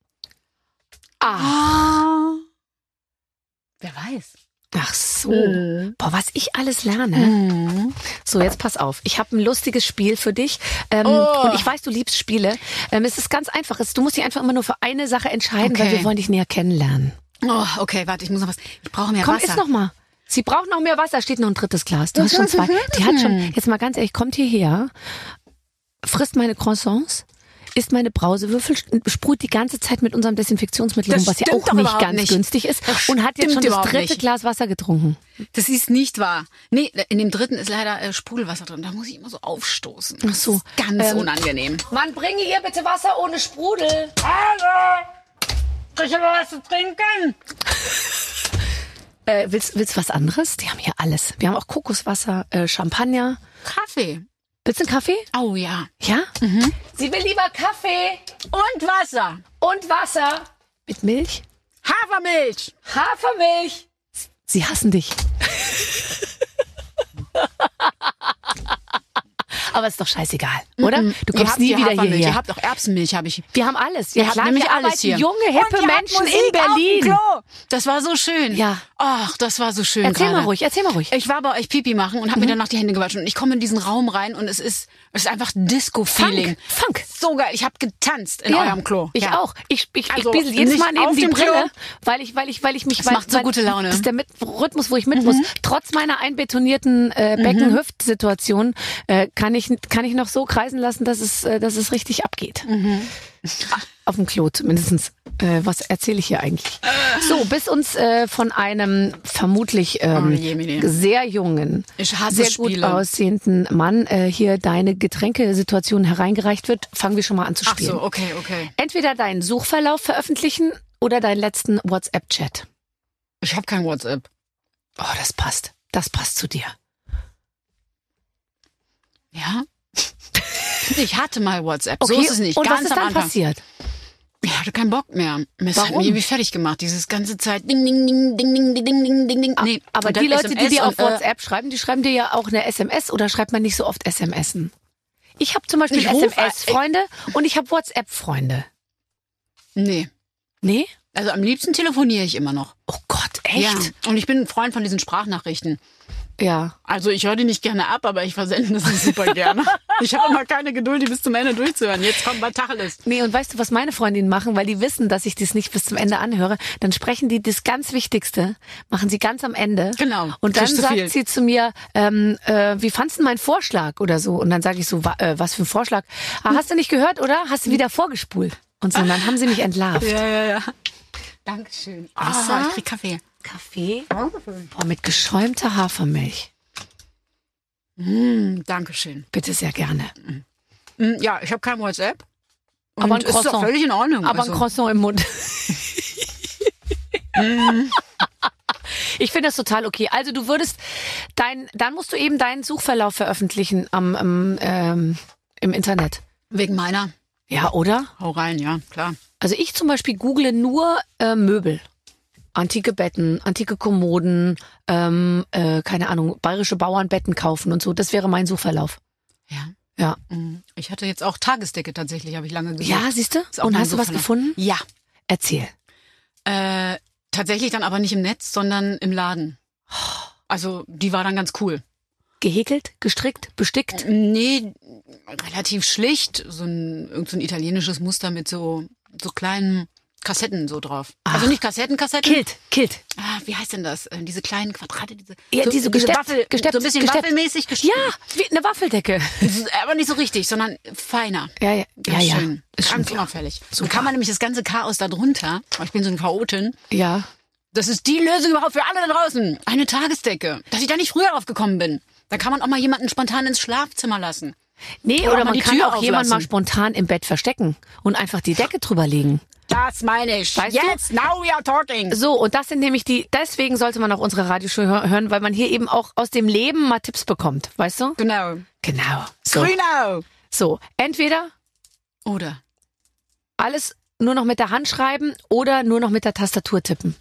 Ah. Wer weiß. Ach so. Mhm. Boah, was ich alles lerne. Mhm. So, jetzt pass auf. Ich habe ein lustiges Spiel für dich. Ähm, Oh. Und ich weiß, du liebst Spiele. Ähm, es ist ganz einfach. Es- Du musst dich einfach immer nur für eine Sache entscheiden, weil Okay. wir wollen dich näher kennenlernen. Oh, okay, warte, ich muss noch was. Ich brauche mehr Komm, Wasser. isst noch mal. Sie braucht noch mehr Wasser. Steht noch ein drittes Glas. Du hast schon zwei. Die hat schon, jetzt mal ganz ehrlich, kommt hierher, frisst meine Croissants, isst meine Brausewürfel, sprüht die ganze Zeit mit unserem Desinfektionsmittel Das rum, was ja stimmt auch doch nicht überhaupt ganz nicht. günstig ist. Das Und hat jetzt stimmt schon das überhaupt dritte nicht. Glas Wasser getrunken. Das ist nicht wahr. Nee, in dem dritten ist leider äh, Sprudelwasser drin. Da muss ich immer so aufstoßen. Ach so. Das ist ganz Ähm, unangenehm. Mann, bringe ihr bitte Wasser ohne Sprudel. Hallo! Ich habe was zu trinken. Äh, willst, willst du was anderes? Die haben hier alles. Wir haben auch Kokoswasser, äh, Champagner. Kaffee. Willst du einen Kaffee? Oh ja. Ja? Sie will lieber Kaffee Und Wasser. und Wasser. Mit Milch? Hafermilch. Hafermilch. Sie hassen dich. Aber ist doch scheißegal, oder? Du Ihr kommst habt nie hier wieder Hafermilch. Ihr hierher. habt auch Erbsenmilch, habe ich. Wir haben alles. Ja, Ihr habt klar, nämlich wir alles arbeiten hier. junge, hippe Und ihr habt Menschen Musik in Berlin. Auf dem Klo. Das war so schön. Ja. Ach, das war so schön Erzähl gerade. mal ruhig, erzähl mal ruhig. Ich war bei euch Pipi machen und habe Mhm. mir danach die Hände gewaschen. Und ich komme in diesen Raum rein und es ist, es ist einfach Disco-Feeling. Funk, Funk. So geil. Ich habe getanzt in Ja, eurem Klo. Ich ja. auch. Ich, ich, Also, ich biesel jedes nicht Mal neben auf die dem Brille, Klo. weil ich, weil ich, weil ich mich, Das weil, macht so weil, gute Laune. Das ist der mit, Rhythmus, wo ich mit muss. Trotz meiner einbetonierten äh, Becken-Hüft-Situation äh, kann ich, kann ich noch so kreisen lassen, dass es, äh, dass es richtig abgeht. Auf dem Klo zumindestens. Äh, was erzähle ich hier eigentlich? So, bis uns äh, von einem vermutlich ähm, Oh, Jemine. sehr jungen, Ich hasse sehr gut Spiele. aussehenden Mann äh, hier deine Getränkesituation hereingereicht wird, fangen wir schon mal an zu Ach spielen. so, okay, okay. Entweder deinen Suchverlauf veröffentlichen oder deinen letzten WhatsApp-Chat. Ich habe kein WhatsApp. Oh, das passt. Das passt zu dir. Ja? Ich hatte mal WhatsApp. Okay, So ist es nicht. und Ganz was ist am dann Anfang. passiert? Ich hatte keinen Bock mehr. Es hat Warum? mich irgendwie fertig gemacht. Dieses ganze Zeit ding, ding, ding, ding, ding, ding, ding, ding, ding. Nee, Aber und die dann Leute, die S M S dir auf und, äh, WhatsApp schreiben, die schreiben dir ja auch eine S M S oder schreibt man nicht so oft S M Sen? Ich habe zum Beispiel Ich ruf- S M S-Freunde und ich habe WhatsApp-Freunde. Nee. Nee? Also am liebsten telefoniere ich immer noch. Oh Gott, echt? Ja. Und ich bin ein Freund von diesen Sprachnachrichten. Ja. Also ich höre die nicht gerne ab, aber ich versende sie super gerne. Ich habe immer keine Geduld, die bis zum Ende durchzuhören. Jetzt kommt mal Tacheles. Nee, und weißt du, was meine Freundinnen machen, weil die wissen, dass ich das nicht bis zum Ende anhöre, dann sprechen die das ganz Wichtigste, machen sie ganz am Ende. Genau, Und dann kriegst du sagt viel. sie zu mir, ähm, äh, wie fandst du meinen Vorschlag oder so? Und dann sage ich so, wa äh, was für ein Vorschlag? Ah, hast du nicht gehört, oder? Hast du wieder vorgespult? Und so, und dann haben sie mich entlarvt. Ja, ja, ja. Dankeschön. Wasser? Ah, ich krieg Kaffee. Kaffee? Boah, mit geschäumter Hafermilch. Mm, Dankeschön. Bitte sehr gerne. Mm, Ja, ich habe kein WhatsApp. Und Aber ein ist doch Croissant. völlig in Ordnung. Aber also. ein Croissant im Mund. Ich finde das total okay. Also du würdest dein, dann musst du eben deinen Suchverlauf veröffentlichen am, am ähm, im Internet. Wegen meiner. Ja, oder? Hau rein, ja, klar. Also ich zum Beispiel google nur äh, Möbel. Antike Betten, antike Kommoden, ähm, äh, keine Ahnung, bayerische Bauernbetten kaufen und so. Das wäre mein Suchverlauf. Ja. Ja. Mm. Ich hatte jetzt auch Tagesdecke tatsächlich, habe ich lange gesucht. Ja, siehst du? Ist auch Und mein hast du was Suchverlauf. gefunden? Ja. Erzähl. Äh, tatsächlich dann aber nicht im Netz, sondern im Laden. Also die war dann ganz cool. Gehäkelt, gestrickt, bestickt? Nee, relativ schlicht. So ein, irgend so ein italienisches Muster mit so, so kleinen Kassetten so drauf. Ach. Also nicht Kassetten, Kassetten. Kilt, Kilt. Ah, wie heißt denn das? Äh, Diese kleinen Quadrate, diese, Ja, diese gesteppt, Waffel, gesteppt, so ein bisschen gesteppt. waffelmäßig gesteppt. Ja, wie eine Waffeldecke. Aber nicht so richtig, sondern feiner. Ja, ja, ja, Ganz ja. schön. Ist schon Ganz klar. unauffällig. So Super. kann man nämlich das ganze Chaos da drunter, ich bin so eine Chaotin, Ja. das ist die Lösung überhaupt für alle da draußen. Eine Tagesdecke. Dass ich da nicht früher drauf gekommen bin. Da kann man auch mal jemanden spontan ins Schlafzimmer lassen. Nee, Oder oder, mal man die kann Tür auch jemanden mal auflassen. spontan im Bett verstecken und einfach die Decke drüber legen. Das meine ich. Weißt du? Jetzt, now we are talking. So, und das sind nämlich die, deswegen sollte man auch unsere Radioshow hör- hören, weil man hier eben auch aus dem Leben mal Tipps bekommt, weißt du? Genau. Genau. So, Grünau. so. Entweder Oder? alles nur noch mit der Hand schreiben oder nur noch mit der Tastatur tippen.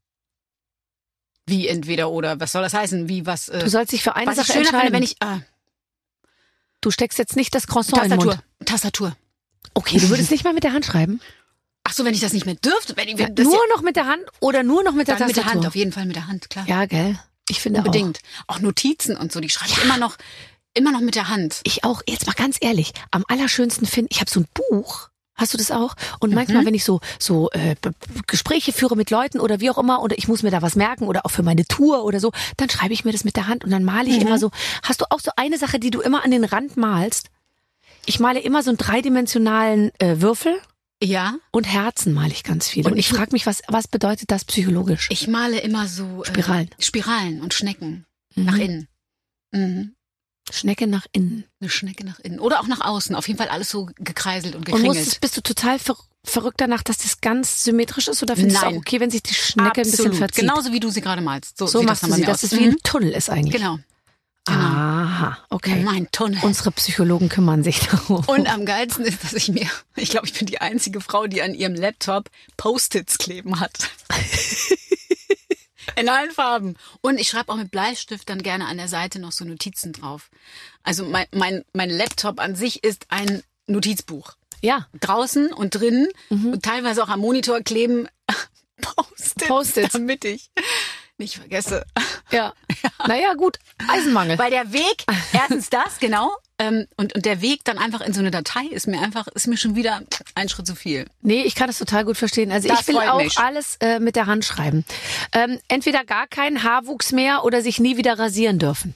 Wie entweder oder. Was soll das heißen? Wie was? Äh, Du sollst dich für eine was ich Sache schöner finde, entscheiden. wenn ich... Ah, Du steckst jetzt nicht das Croissant in den Tastatur. Mund. Tastatur. Okay, du würdest nicht mal mit der Hand schreiben? Ach so, wenn ich das nicht mehr dürfte. Wenn ich, wenn das nur ja, noch mit der Hand oder nur noch mit der dann mit Tastatur? der Hand. Auf jeden Fall mit der Hand, klar. Ja, gell? Ich finde Unbedingt. Auch. Notizen und so, die schreibe ich immer noch, immer noch mit der Hand. Ich auch, jetzt mal ganz ehrlich, am allerschönsten finde ich, habe so ein Buch, hast du das auch? Und manchmal, wenn ich so so äh, B- B- Gespräche führe mit Leuten oder wie auch immer, oder ich muss mir da was merken oder auch für meine Tour oder so, dann schreibe ich mir das mit der Hand und dann male ich immer so. Hast du auch so eine Sache, die du immer an den Rand malst? Ich male immer so einen dreidimensionalen äh, Würfel Ja. und Herzen male ich ganz viele. Und Und ich ich- frage mich, was was bedeutet das psychologisch? Ich male immer so... Spiralen. Äh, Spiralen und Schnecken. Mhm. Nach innen. Mhm. Schnecke nach innen. Eine Schnecke nach innen. Oder auch nach außen. Auf jeden Fall alles so gekreiselt und Und musst, gekringelt. bist du total ver verrückt danach, dass das ganz symmetrisch ist? Oder findest du Nein. auch okay, wenn sich die Schnecke ein bisschen Absolut. verzieht? Genauso wie du sie gerade malst. So, So sieht machst das du dann sie, bei mir dass aus. es wie ein Mhm. Tunnel ist eigentlich. Genau. Genau. Aha, okay. Mein Tunnel. Unsere Psychologen kümmern sich darum. Und am geilsten ist, dass ich mir, ich glaube, ich bin die einzige Frau, die an ihrem Laptop Post-its kleben hat. In allen Farben. Und ich schreibe auch mit Bleistift dann gerne an der Seite noch so Notizen drauf. Also mein, mein, mein Laptop an sich ist ein Notizbuch. Ja, Draußen und drinnen und teilweise auch am Monitor kleben Post-its, Post-its. damit ich nicht vergesse. ja. Naja, gut, Eisenmangel. Weil der Weg, erstens das, genau, ähm, und, und der Weg dann einfach in so eine Datei ist mir einfach, ist mir schon wieder ein Schritt zu viel. Nee, ich kann das total gut verstehen. Also Das ich will freut auch mich. alles äh, mit der Hand schreiben. Ähm, entweder gar keinen Haarwuchs mehr oder sich nie wieder rasieren dürfen.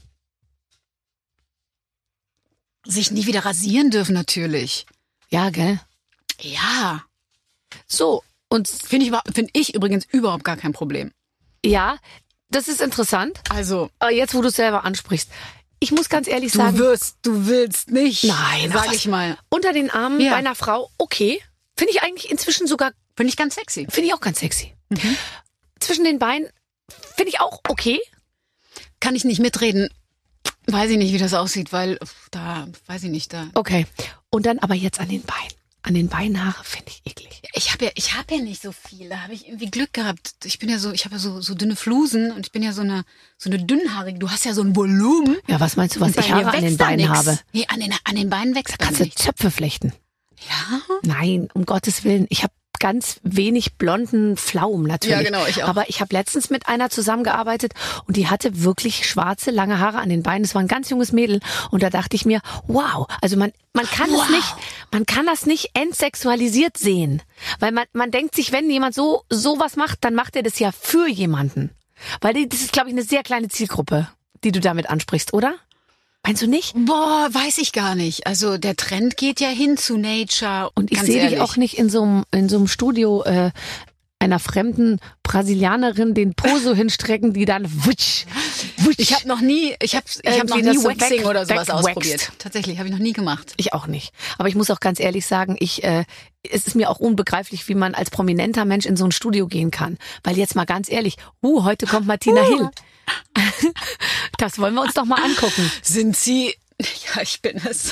Sich nie wieder rasieren dürfen natürlich. Ja, gell? Ja. So, und Finde ich, überhaupt- find ich übrigens überhaupt gar kein Problem. ja, das ist interessant. Also, Aber jetzt, wo du es selber ansprichst. Ich muss ganz ehrlich du sagen, wirst, du willst nicht. Nein, ach sag was. ich mal. unter den Armen Ja. bei einer Frau, okay. Finde ich eigentlich inzwischen sogar, Finde ich ganz sexy. finde ich auch ganz sexy. Zwischen den Beinen finde ich auch okay. Kann ich nicht mitreden. Weiß ich nicht, wie das aussieht, weil pff, da, weiß ich nicht, da. Okay. Und dann aber jetzt an den Beinen. An den Beinhaare finde ich eklig. Ich habe ja, ich habe ja nicht so viel. Da habe ich irgendwie Glück gehabt. Ich bin ja so, ich habe ja so, so dünne Flusen und ich bin ja so eine, so eine dünnhaarige. Du hast ja so ein Volumen. Ja, was meinst du, was Und bei ich mir Haare an den wächst da Beinen nix. habe? Nee, an den, an den Beinen wächst da Kannst du nichts. Zöpfe flechten? Ja? Nein, um Gottes Willen. Ich habe ganz wenig blonden Pflaumen natürlich. Ja, genau, ich auch. Aber ich habe letztens mit einer zusammengearbeitet und die hatte wirklich schwarze, lange Haare an den Beinen. Es war ein ganz junges Mädel und da dachte ich mir, wow, also man man kann Wow. es nicht, man kann das nicht entsexualisiert sehen, weil man man denkt sich, wenn jemand so sowas macht, dann macht er das ja für jemanden, weil die, das ist, glaube ich, eine sehr kleine Zielgruppe, die du damit ansprichst, oder? Meinst du nicht? Boah, weiß ich gar nicht. Also der Trend geht ja hin zu Nature. Und ich Ganz sehe dich ehrlich. auch nicht in so einem in so einem Studio äh, einer fremden Brasilianerin den Po so hinstrecken, die dann wutsch, wutsch. Ich habe noch nie, ich habe, ich habe noch Irgendwie nie das so Waxing weg- oder sowas wegwaxt. ausprobiert. Tatsächlich, habe ich noch nie gemacht. Ich auch nicht. Aber ich muss auch ganz ehrlich sagen, ich äh, es ist mir auch unbegreiflich, wie man als prominenter Mensch in so ein Studio gehen kann. Weil jetzt mal ganz ehrlich, uh, heute kommt Martina Hill. Das wollen wir uns doch mal angucken. Sind Sie? Ja, ich bin es.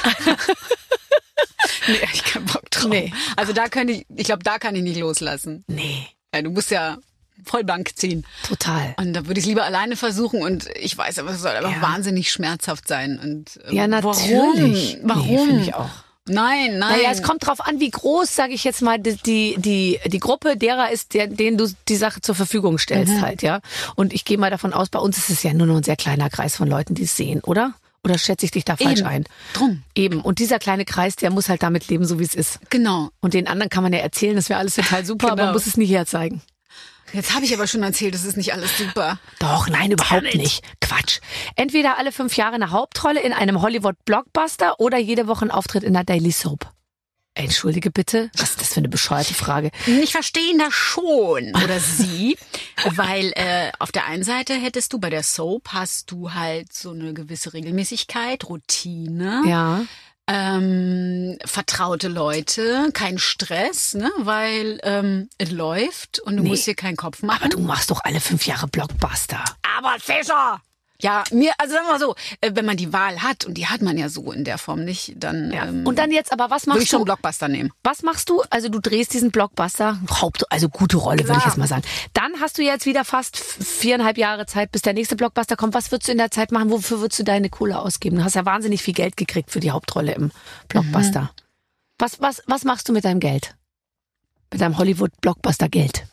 Nee, hab ich keinen Bock drauf. Nee. Also da könnte ich, ich glaube, da kann ich nicht loslassen. Nee, Ja, du musst ja voll blank ziehen. total. Und da würde ich es lieber alleine versuchen und ich weiß, aber es soll einfach Ja. wahnsinnig schmerzhaft sein. Und ähm, Ja, natürlich. Warum? Nee, Warum? finde ich auch. Nein, nein. Naja, es kommt drauf an, wie groß, sage ich jetzt mal, die, die, die, die Gruppe derer ist, der, denen du die Sache zur Verfügung stellst halt, ja. Und ich gehe mal davon aus, bei uns ist es ja nur noch ein sehr kleiner Kreis von Leuten, die es sehen, oder? Oder schätze ich dich da falsch Eben. ein? Drum. Eben. Und dieser kleine Kreis, der muss halt damit leben, so wie es ist. Genau. Und den anderen kann man ja erzählen, das wäre alles total super, Genau. aber man muss es nicht herzeigen. Jetzt habe ich aber schon erzählt, das ist nicht alles super. Doch, nein, überhaupt Damit. nicht. Quatsch. Entweder alle fünf Jahre eine Hauptrolle in einem Hollywood-Blockbuster oder jede Woche ein Auftritt in der Daily Soap. Entschuldige bitte, was ist das für eine bescheuerte Frage? Ich verstehe ihn da schon. Oder sie. Weil äh, auf der einen Seite hättest du bei der Soap, hast du halt so eine gewisse Regelmäßigkeit, Routine. Ja. Ähm, vertraute Leute, kein Stress, ne, weil ähm, es läuft und du Nee. musst dir keinen Kopf machen. Aber du machst doch alle fünf Jahre Blockbuster. Aber Fischer! Ja, mir, also sagen wir mal so, äh, wenn man die Wahl hat, und die hat man ja so in der Form nicht, dann Ja. ähm, Und dann jetzt aber, was würde ich machst schon du? Blockbuster nehmen. Was machst du? Also du drehst diesen Blockbuster, Haupt, also gute Rolle, würde ich jetzt mal sagen. Dann hast du jetzt wieder fast viereinhalb Jahre Zeit, bis der nächste Blockbuster kommt. Was würdest du in der Zeit machen? Wofür würdest du deine Kohle ausgeben? Du hast ja wahnsinnig viel Geld gekriegt für die Hauptrolle im Blockbuster. Mhm. Was, was, was machst du mit deinem Geld? Mit deinem Hollywood-Blockbuster-Geld?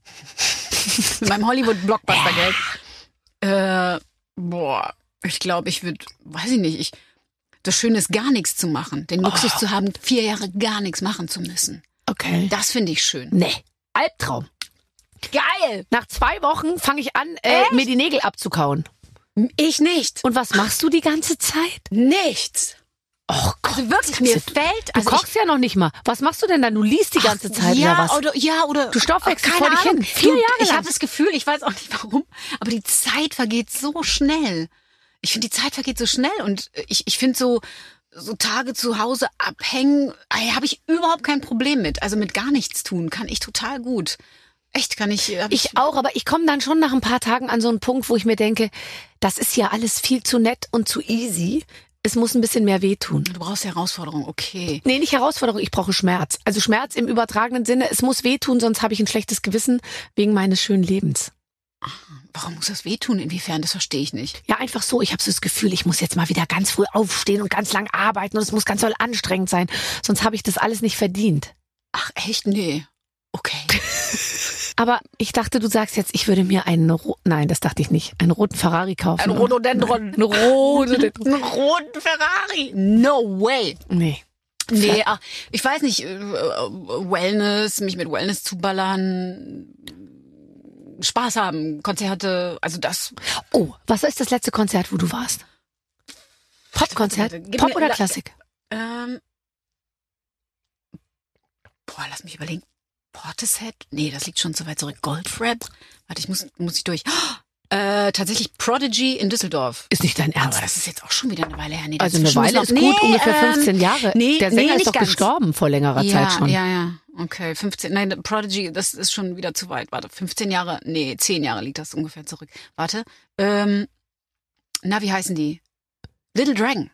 Mit meinem Hollywood-Blockbuster-Geld. Äh, boah, ich glaube, ich würde, weiß ich nicht, ich, das Schöne ist, gar nichts zu machen. Den Luxus Oh. zu haben, vier Jahre gar nichts machen zu müssen. Okay. Das finde ich schön. Nee. Albtraum. Geil! Nach zwei Wochen fange ich an, äh, mir die Nägel abzukauen. Ich nicht. Und was machst du die ganze Zeit? Nichts. Oh Gott. Also wirklich, das mir kannst du- fällt, Du also kochst ja noch nicht mal. Was machst du denn dann? Du liest die ganze Ach, Zeit ja, oder was? Oder, ja, oder... Du stoffwechselst Ach, vor keine dich hin. Ahnung. Vier Du, Jahre Ich lang. habe das Gefühl, ich weiß auch nicht warum, aber die Zeit vergeht so schnell. Ich finde, die Zeit vergeht so schnell und ich, ich finde so, so Tage zu Hause abhängen, habe ich überhaupt kein Problem mit. Also mit gar nichts tun kann ich total gut. Echt, kann ich... hab Ich auch, aber ich komme dann schon nach ein paar Tagen an so einen Punkt, wo ich mir denke, das ist ja alles viel zu nett und zu easy. Es muss ein bisschen mehr wehtun. Du brauchst Herausforderung, okay. Nee, nicht Herausforderung, ich brauche Schmerz. Also Schmerz im übertragenen Sinne, es muss wehtun, sonst habe ich ein schlechtes Gewissen wegen meines schönen Lebens. Warum muss das wehtun? Inwiefern? Das verstehe ich nicht. Ja, einfach so, ich habe so das Gefühl, ich muss jetzt mal wieder ganz früh aufstehen und ganz lang arbeiten und es muss ganz doll anstrengend sein, sonst habe ich das alles nicht verdient. Ach, echt? Nee. Okay. Aber ich dachte, du sagst jetzt, ich würde mir einen, Ro- nein, das dachte ich nicht, einen roten Ferrari kaufen. Ein Rhododendron. Ein Rhododendron. Einen roten Ferrari. No way. Nee. Nee, ach, ich weiß nicht, äh, Wellness, mich mit Wellness zuballern, Spaß haben, Konzerte, also das. Oh, was ist das letzte Konzert, wo du warst? Popkonzert? Warte, gib Pop mir- oder la- Klassik? Ähm, boah, lass mich überlegen. Portishead? Nee, das liegt schon so weit zurück. Goldfrapp? Warte, ich muss, muss ich durch. Äh, tatsächlich Prodigy in Düsseldorf. Ist nicht dein Ernst. Aber das ist jetzt auch schon wieder eine Weile her. Nee, Also eine dazwischen Weile muss ist noch- gut, Nee, ungefähr ähm, fünfzehn Jahre. Nee, Der Sänger nee, ist nicht doch ganz. gestorben vor längerer ja, Zeit schon. Ja, ja. Okay, fünfzehn. Nein, Prodigy, das ist schon wieder zu weit. Warte, fünfzehn Jahre, nee, zehn Jahre liegt das ungefähr zurück. Warte, ähm, na, wie heißen die? Little Dragon.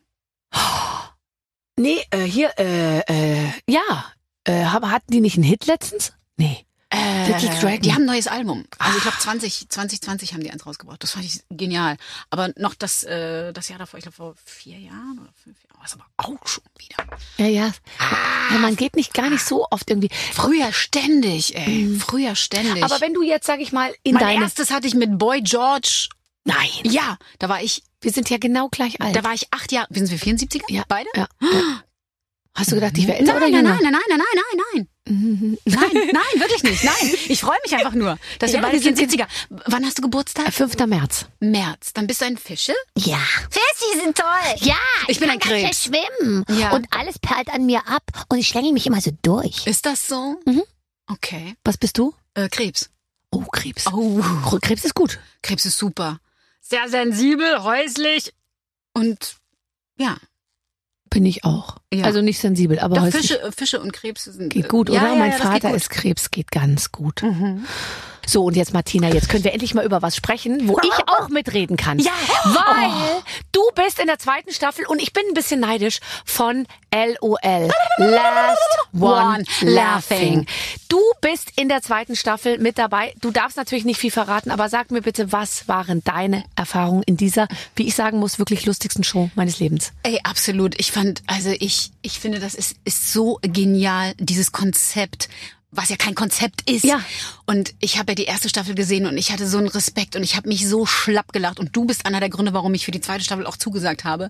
Nee, äh, hier, äh, äh, ja. Äh, aber hatten die nicht einen Hit letztens? Nee. Äh, Little Dragon. Die haben ein neues Album. Also ich glaube zwanzig zwanzig haben die eins rausgebracht. Das fand ich genial. Aber noch das, äh, das Jahr davor, ich glaube vor vier Jahren oder fünf Jahren, war es aber auch schon wieder. Ja, ja. ja. Man geht nicht gar nicht so oft irgendwie. Früher ständig, ey. Früher ständig. Aber wenn du jetzt, sag ich mal, in mein deine... erstes hatte ich mit Boy George. Nein. Ja, da war ich, Wir sind ja genau gleich alt. da war ich acht Jahre. Sind wir vierundsiebziger? Ja. Beide? Ja. ja. Hast du gedacht, ich wäre älter Nein, oder nein, jünger? nein, nein, nein, nein, nein, nein. Mhm. Nein, nein, wirklich nicht. Nein, ich freue mich einfach nur, dass Ja, wir beide wir sind vierundsiebziger. Wann hast du Geburtstag? fünfter März. März. Dann bist du ein Fische? Ja. Fischi sind toll. Ja, Ich bin kann ein ganz Krebs. schnell schwimmen. Ja. Und alles perlt an mir ab und ich schlänge mich immer so durch. Ist das so? Mhm. Okay. Was bist du? Äh, Krebs. Oh, Krebs. Oh. Krebs ist gut. Krebs ist super. Sehr sensibel, häuslich und ja. Bin ich auch. Ja. Also nicht sensibel, aber Doch, häuslich. Fische, Fische und Krebs sind. Geht gut, äh, ja, oder? Ja, mein ja, das geht Vater gut. ist Krebs, geht ganz gut. Mhm. So, und jetzt Martina, jetzt können wir endlich mal über was sprechen, wo ich auch mitreden kann. Ja. Weil du bist in der zweiten Staffel und ich bin ein bisschen neidisch von L O L. Last One Laughing. Du bist in der zweiten Staffel mit dabei. Du darfst natürlich nicht viel verraten, aber sag mir bitte, was waren deine Erfahrungen in dieser, wie ich sagen muss, wirklich lustigsten Show meines Lebens? Ey, absolut. Ich fand, also ich, ich finde, das ist, ist so genial, dieses Konzept. was ja kein Konzept ist. Ja. Und ich habe ja die erste Staffel gesehen und ich hatte so einen Respekt und ich habe mich so schlapp gelacht. Und du bist einer der Gründe, warum ich für die zweite Staffel auch zugesagt habe.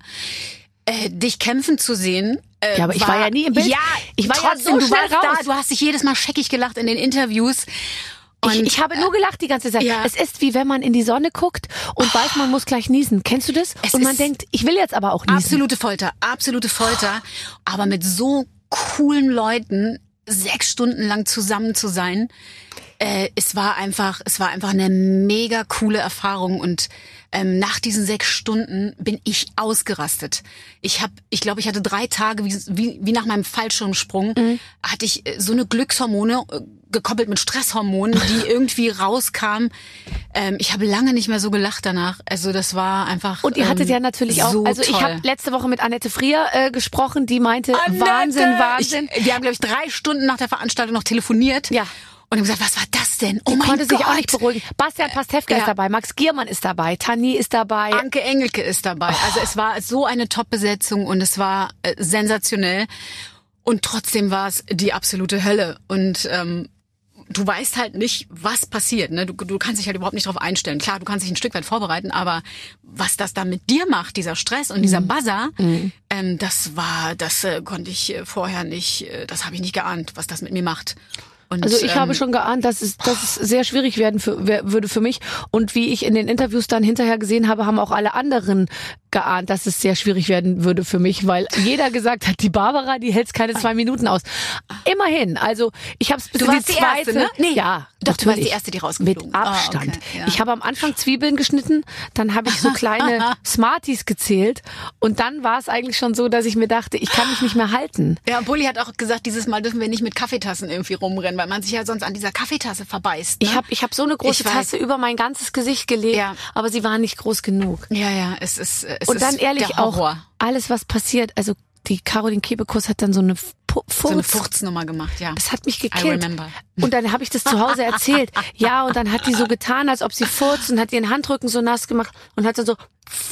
Äh, dich kämpfen zu sehen. Äh, Ja, aber ich war ja nie im Bild. Ja, Ich war ja trotzdem, so du schnell warst raus. da. Du hast dich jedes Mal scheckig gelacht in den Interviews. Und Ich, ich habe nur gelacht die ganze Zeit. Ja. Es ist wie wenn man in die Sonne guckt und weiß, man muss gleich niesen. Kennst du das? Es Und man ist denkt, ich will jetzt aber auch niesen. absolute Folter, absolute Folter. Aber mit so coolen Leuten sechs Stunden lang zusammen zu sein, äh, es war einfach, es war einfach eine mega coole Erfahrung und ähm, nach diesen sechs Stunden bin ich ausgerastet. Ich habe, ich glaube, ich hatte drei Tage wie, wie, wie nach meinem Fallschirmsprung, mhm. hatte ich äh, so eine Glückshormone äh, gekoppelt mit Stresshormonen, die irgendwie rauskamen. Ähm, ich habe lange nicht mehr so gelacht danach. Also das war einfach Und ihr hattet ähm, ja natürlich auch, so also ich toll. habe letzte Woche mit Annette Frier äh, gesprochen, die meinte, Annette! Wahnsinn, Wahnsinn. Ich, wir haben, glaube ich, drei Stunden nach der Veranstaltung noch telefoniert. Ja. Und haben gesagt, was war das denn? Oh Die mein konnte Gott. sich auch nicht beruhigen. Bastian Pastewka Ja. ist dabei, Max Giermann ist dabei, Tani ist dabei. Anke Engelke ist dabei. Also es war so eine Top-Besetzung und es war äh, sensationell. Und trotzdem war es die absolute Hölle. Und ähm, du weißt halt nicht, was passiert. Ne? Du, du kannst dich halt überhaupt nicht darauf einstellen. Klar, du kannst dich ein Stück weit vorbereiten, aber was das da mit dir macht, dieser Stress und dieser Buzzer, Mhm. ähm, das war, das äh, konnte ich äh, vorher nicht, äh, das habe ich nicht geahnt, was das mit mir macht. Und, Also ich ähm, habe schon geahnt, dass es, dass es sehr schwierig werden für, wer- würde für mich. Und wie ich in den Interviews dann hinterher gesehen habe, haben auch alle anderen geahnt, dass es sehr schwierig werden würde für mich, weil jeder gesagt hat, die Barbara, die hält keine zwei Minuten aus. Immerhin, also ich habe es bis Du in warst die die zweite, erste, ne? Nee. ja, Doch, du warst natürlich. die erste, die rausgeflogen. Mit Abstand. Ah, okay, ja. Ich habe am Anfang Zwiebeln geschnitten, dann habe ich so kleine Smarties gezählt und dann war es eigentlich schon so, dass ich mir dachte, ich kann mich nicht mehr halten. Ja, und Bulli hat auch gesagt, dieses Mal dürfen wir nicht mit Kaffeetassen irgendwie rumrennen, weil man sich ja sonst an dieser Kaffeetasse verbeißt. Ne? Ich habe ich hab so eine große Ich weiß. Tasse über mein ganzes Gesicht gelegt, Ja. aber sie war nicht groß genug. Ja, ja, es ist es Und ist dann ehrlich der auch, Horror. alles was passiert, also die Caroline Kebekus hat dann so eine Fu- So eine Furz, Furznummer gemacht, ja. das hat mich I gekillt. remember. Und dann habe ich das zu Hause erzählt. Ja, und dann hat die so getan, als ob sie furzt und hat ihren Handrücken so nass gemacht und hat dann so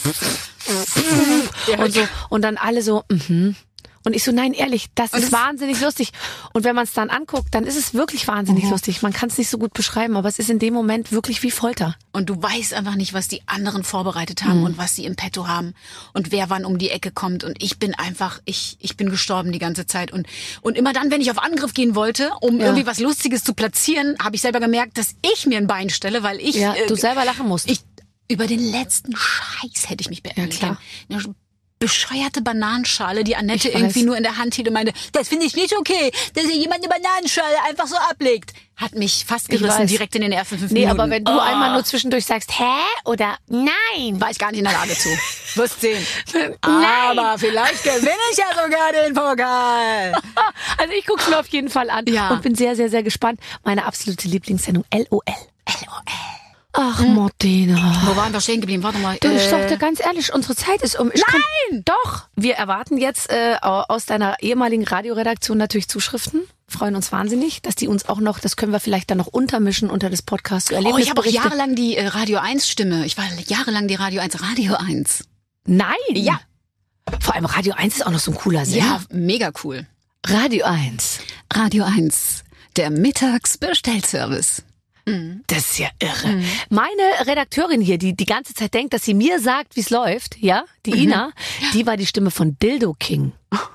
und so und dann alle so mhm. Und ich so, nein, ehrlich, das ist es- wahnsinnig lustig. Und wenn man es dann anguckt, dann ist es wirklich wahnsinnig Mhm. lustig. Man kann es nicht so gut beschreiben, aber es ist in dem Moment wirklich wie Folter. Und du weißt einfach nicht, was die anderen vorbereitet haben und was sie im Petto haben und wer wann um die Ecke kommt. Und ich bin einfach, ich ich bin gestorben die ganze Zeit. Und und immer dann, wenn ich auf Angriff gehen wollte, um Ja. irgendwie was Lustiges zu platzieren, habe ich selber gemerkt, dass ich mir ein Bein stelle, weil ich Ja, äh, du selber lachen musst. ich über den letzten Scheiß hätte ich mich beärgert. klar. Eine bescheuerte Bananenschale, die Annette Ich weiß. irgendwie nur in der Hand hielt und meinte, das finde ich nicht okay, dass hier jemand eine Bananenschale einfach so ablegt. Hat mich fast Ich gerissen, weiß. direkt in den ersten fünf Nee, Minuten. aber wenn du Oh, einmal nur zwischendurch sagst, hä? Oder nein. war ich gar nicht in der Lage zu. Wirst sehen. Nein. Aber vielleicht gewinne ich ja sogar den Pokal. Also ich guck's mir auf jeden Fall an Ja. und bin sehr, sehr, sehr gespannt. Meine absolute Lieblingssendung, L O L. L O L. Ach, Martina. Wo waren wir stehen geblieben? Warte mal. Du, ich äh, sagte ganz ehrlich, unsere Zeit ist um. Ich Nein! Kann, doch! Wir erwarten jetzt äh, aus deiner ehemaligen Radioredaktion natürlich Zuschriften. Freuen uns wahnsinnig, dass die uns auch noch, das können wir vielleicht dann noch untermischen unter das Podcast. oh, ich habe auch jahrelang die äh, Radio eins Stimme. Ich war jahrelang die Radio eins. Radio eins. Nein! Ja. Vor allem Radio eins ist auch noch so ein cooler Sender. Ja, mega cool. Radio eins. Radio eins. Der Mittagsbestellservice. Das ist ja irre. Meine Redakteurin hier, die die ganze Zeit denkt, dass sie mir sagt, wie es läuft, ja, die Ina, die war die Stimme von Dildo King.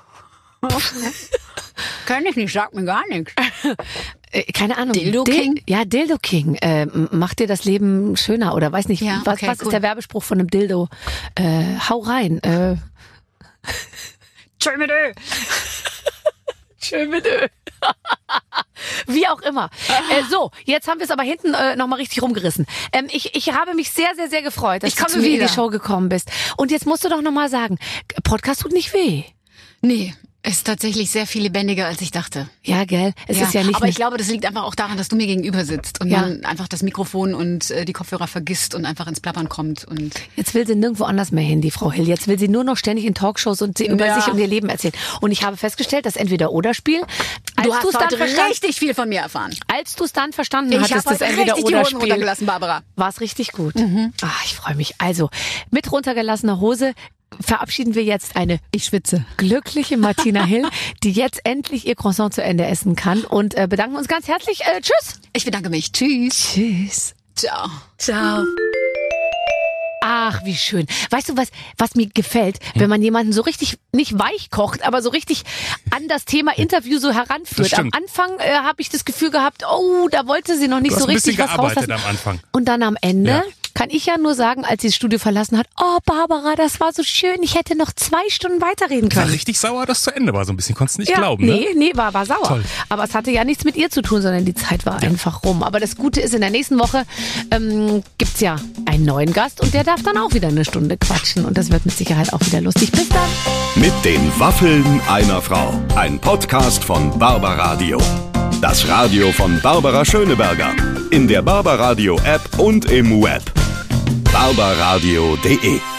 Kann ich nicht, sagt mir gar nichts. Äh, keine Ahnung. Dildo Dil- King? Ja, Dildo King. Äh, m- macht dir das Leben schöner oder weiß nicht, Ja, was, okay, was cool. ist der Werbespruch von einem Dildo? Äh, hau rein. Äh, Tschö mit Ö. Schön mit Ö. Wie auch immer. Äh, so, jetzt haben wir es aber hinten äh, nochmal richtig rumgerissen. Ähm, ich, ich habe mich sehr, sehr, sehr gefreut, dass Ich du komme zu mir in wieder. die Show gekommen bist. Und jetzt musst du doch nochmal sagen, Podcast tut nicht weh. Nee, ist tatsächlich sehr viel lebendiger, als ich dachte. Ja, gell? Es ist ja nicht aber mehr- ich glaube, das liegt einfach auch daran, dass du mir gegenüber sitzt und Ja. man einfach das Mikrofon und äh, die Kopfhörer vergisst und einfach ins Plappern kommt. Und Jetzt will sie nirgendwo anders mehr hin, die Frau Hill. Jetzt will sie nur noch ständig in Talkshows und sie über Ja. sich und ihr Leben erzählen. Und ich habe festgestellt, dass Entweder-Oder-Spiel, als du hast du's dann heute verstanden, richtig viel von mir erfahren. als du es dann verstanden Ich hattest, habe das heute richtig die Hosen Entweder-Oder-Spiel, runtergelassen, Barbara. war es richtig gut. Ah, ich freue mich. Also, mit runtergelassener Hose verabschieden wir jetzt eine Ich schwitze. glückliche Martina Hill, die jetzt endlich ihr Croissant zu Ende essen kann und äh, bedanken uns ganz herzlich. Äh, tschüss. Ich bedanke mich. Tschüss. Tschüss. Ciao. Ciao. Ach, wie schön. Weißt du, was, was mir gefällt, wenn man jemanden so richtig, nicht weich kocht, aber so richtig an das Thema Interview so heranführt. Am Anfang äh, habe ich das Gefühl gehabt, oh, da wollte sie noch nicht du hast so ein richtig bisschen was gearbeitet rauslassen. am Anfang. Und dann am Ende Ja. kann ich ja nur sagen, als sie das Studio verlassen hat, oh, Barbara, das war so schön, ich hätte noch zwei Stunden weiterreden Ich war können. richtig sauer, dass zu Ende war. So ein bisschen konntest du nicht Ja, glauben, nee, ne? nee, war, war sauer. Toll. Aber es hatte ja nichts mit ihr zu tun, sondern die Zeit war einfach rum. Aber das Gute ist, in der nächsten Woche ähm, gibt's ja einen neuen Gast und der darf dann auch wieder eine Stunde quatschen. Und das wird mit Sicherheit auch wieder lustig. Bis dann. Mit den Waffeln einer Frau. Ein Podcast von Barbaradio. Das Radio von Barbara Schöneberger. In der Barbaradio App und im Web. barbaradio punkt de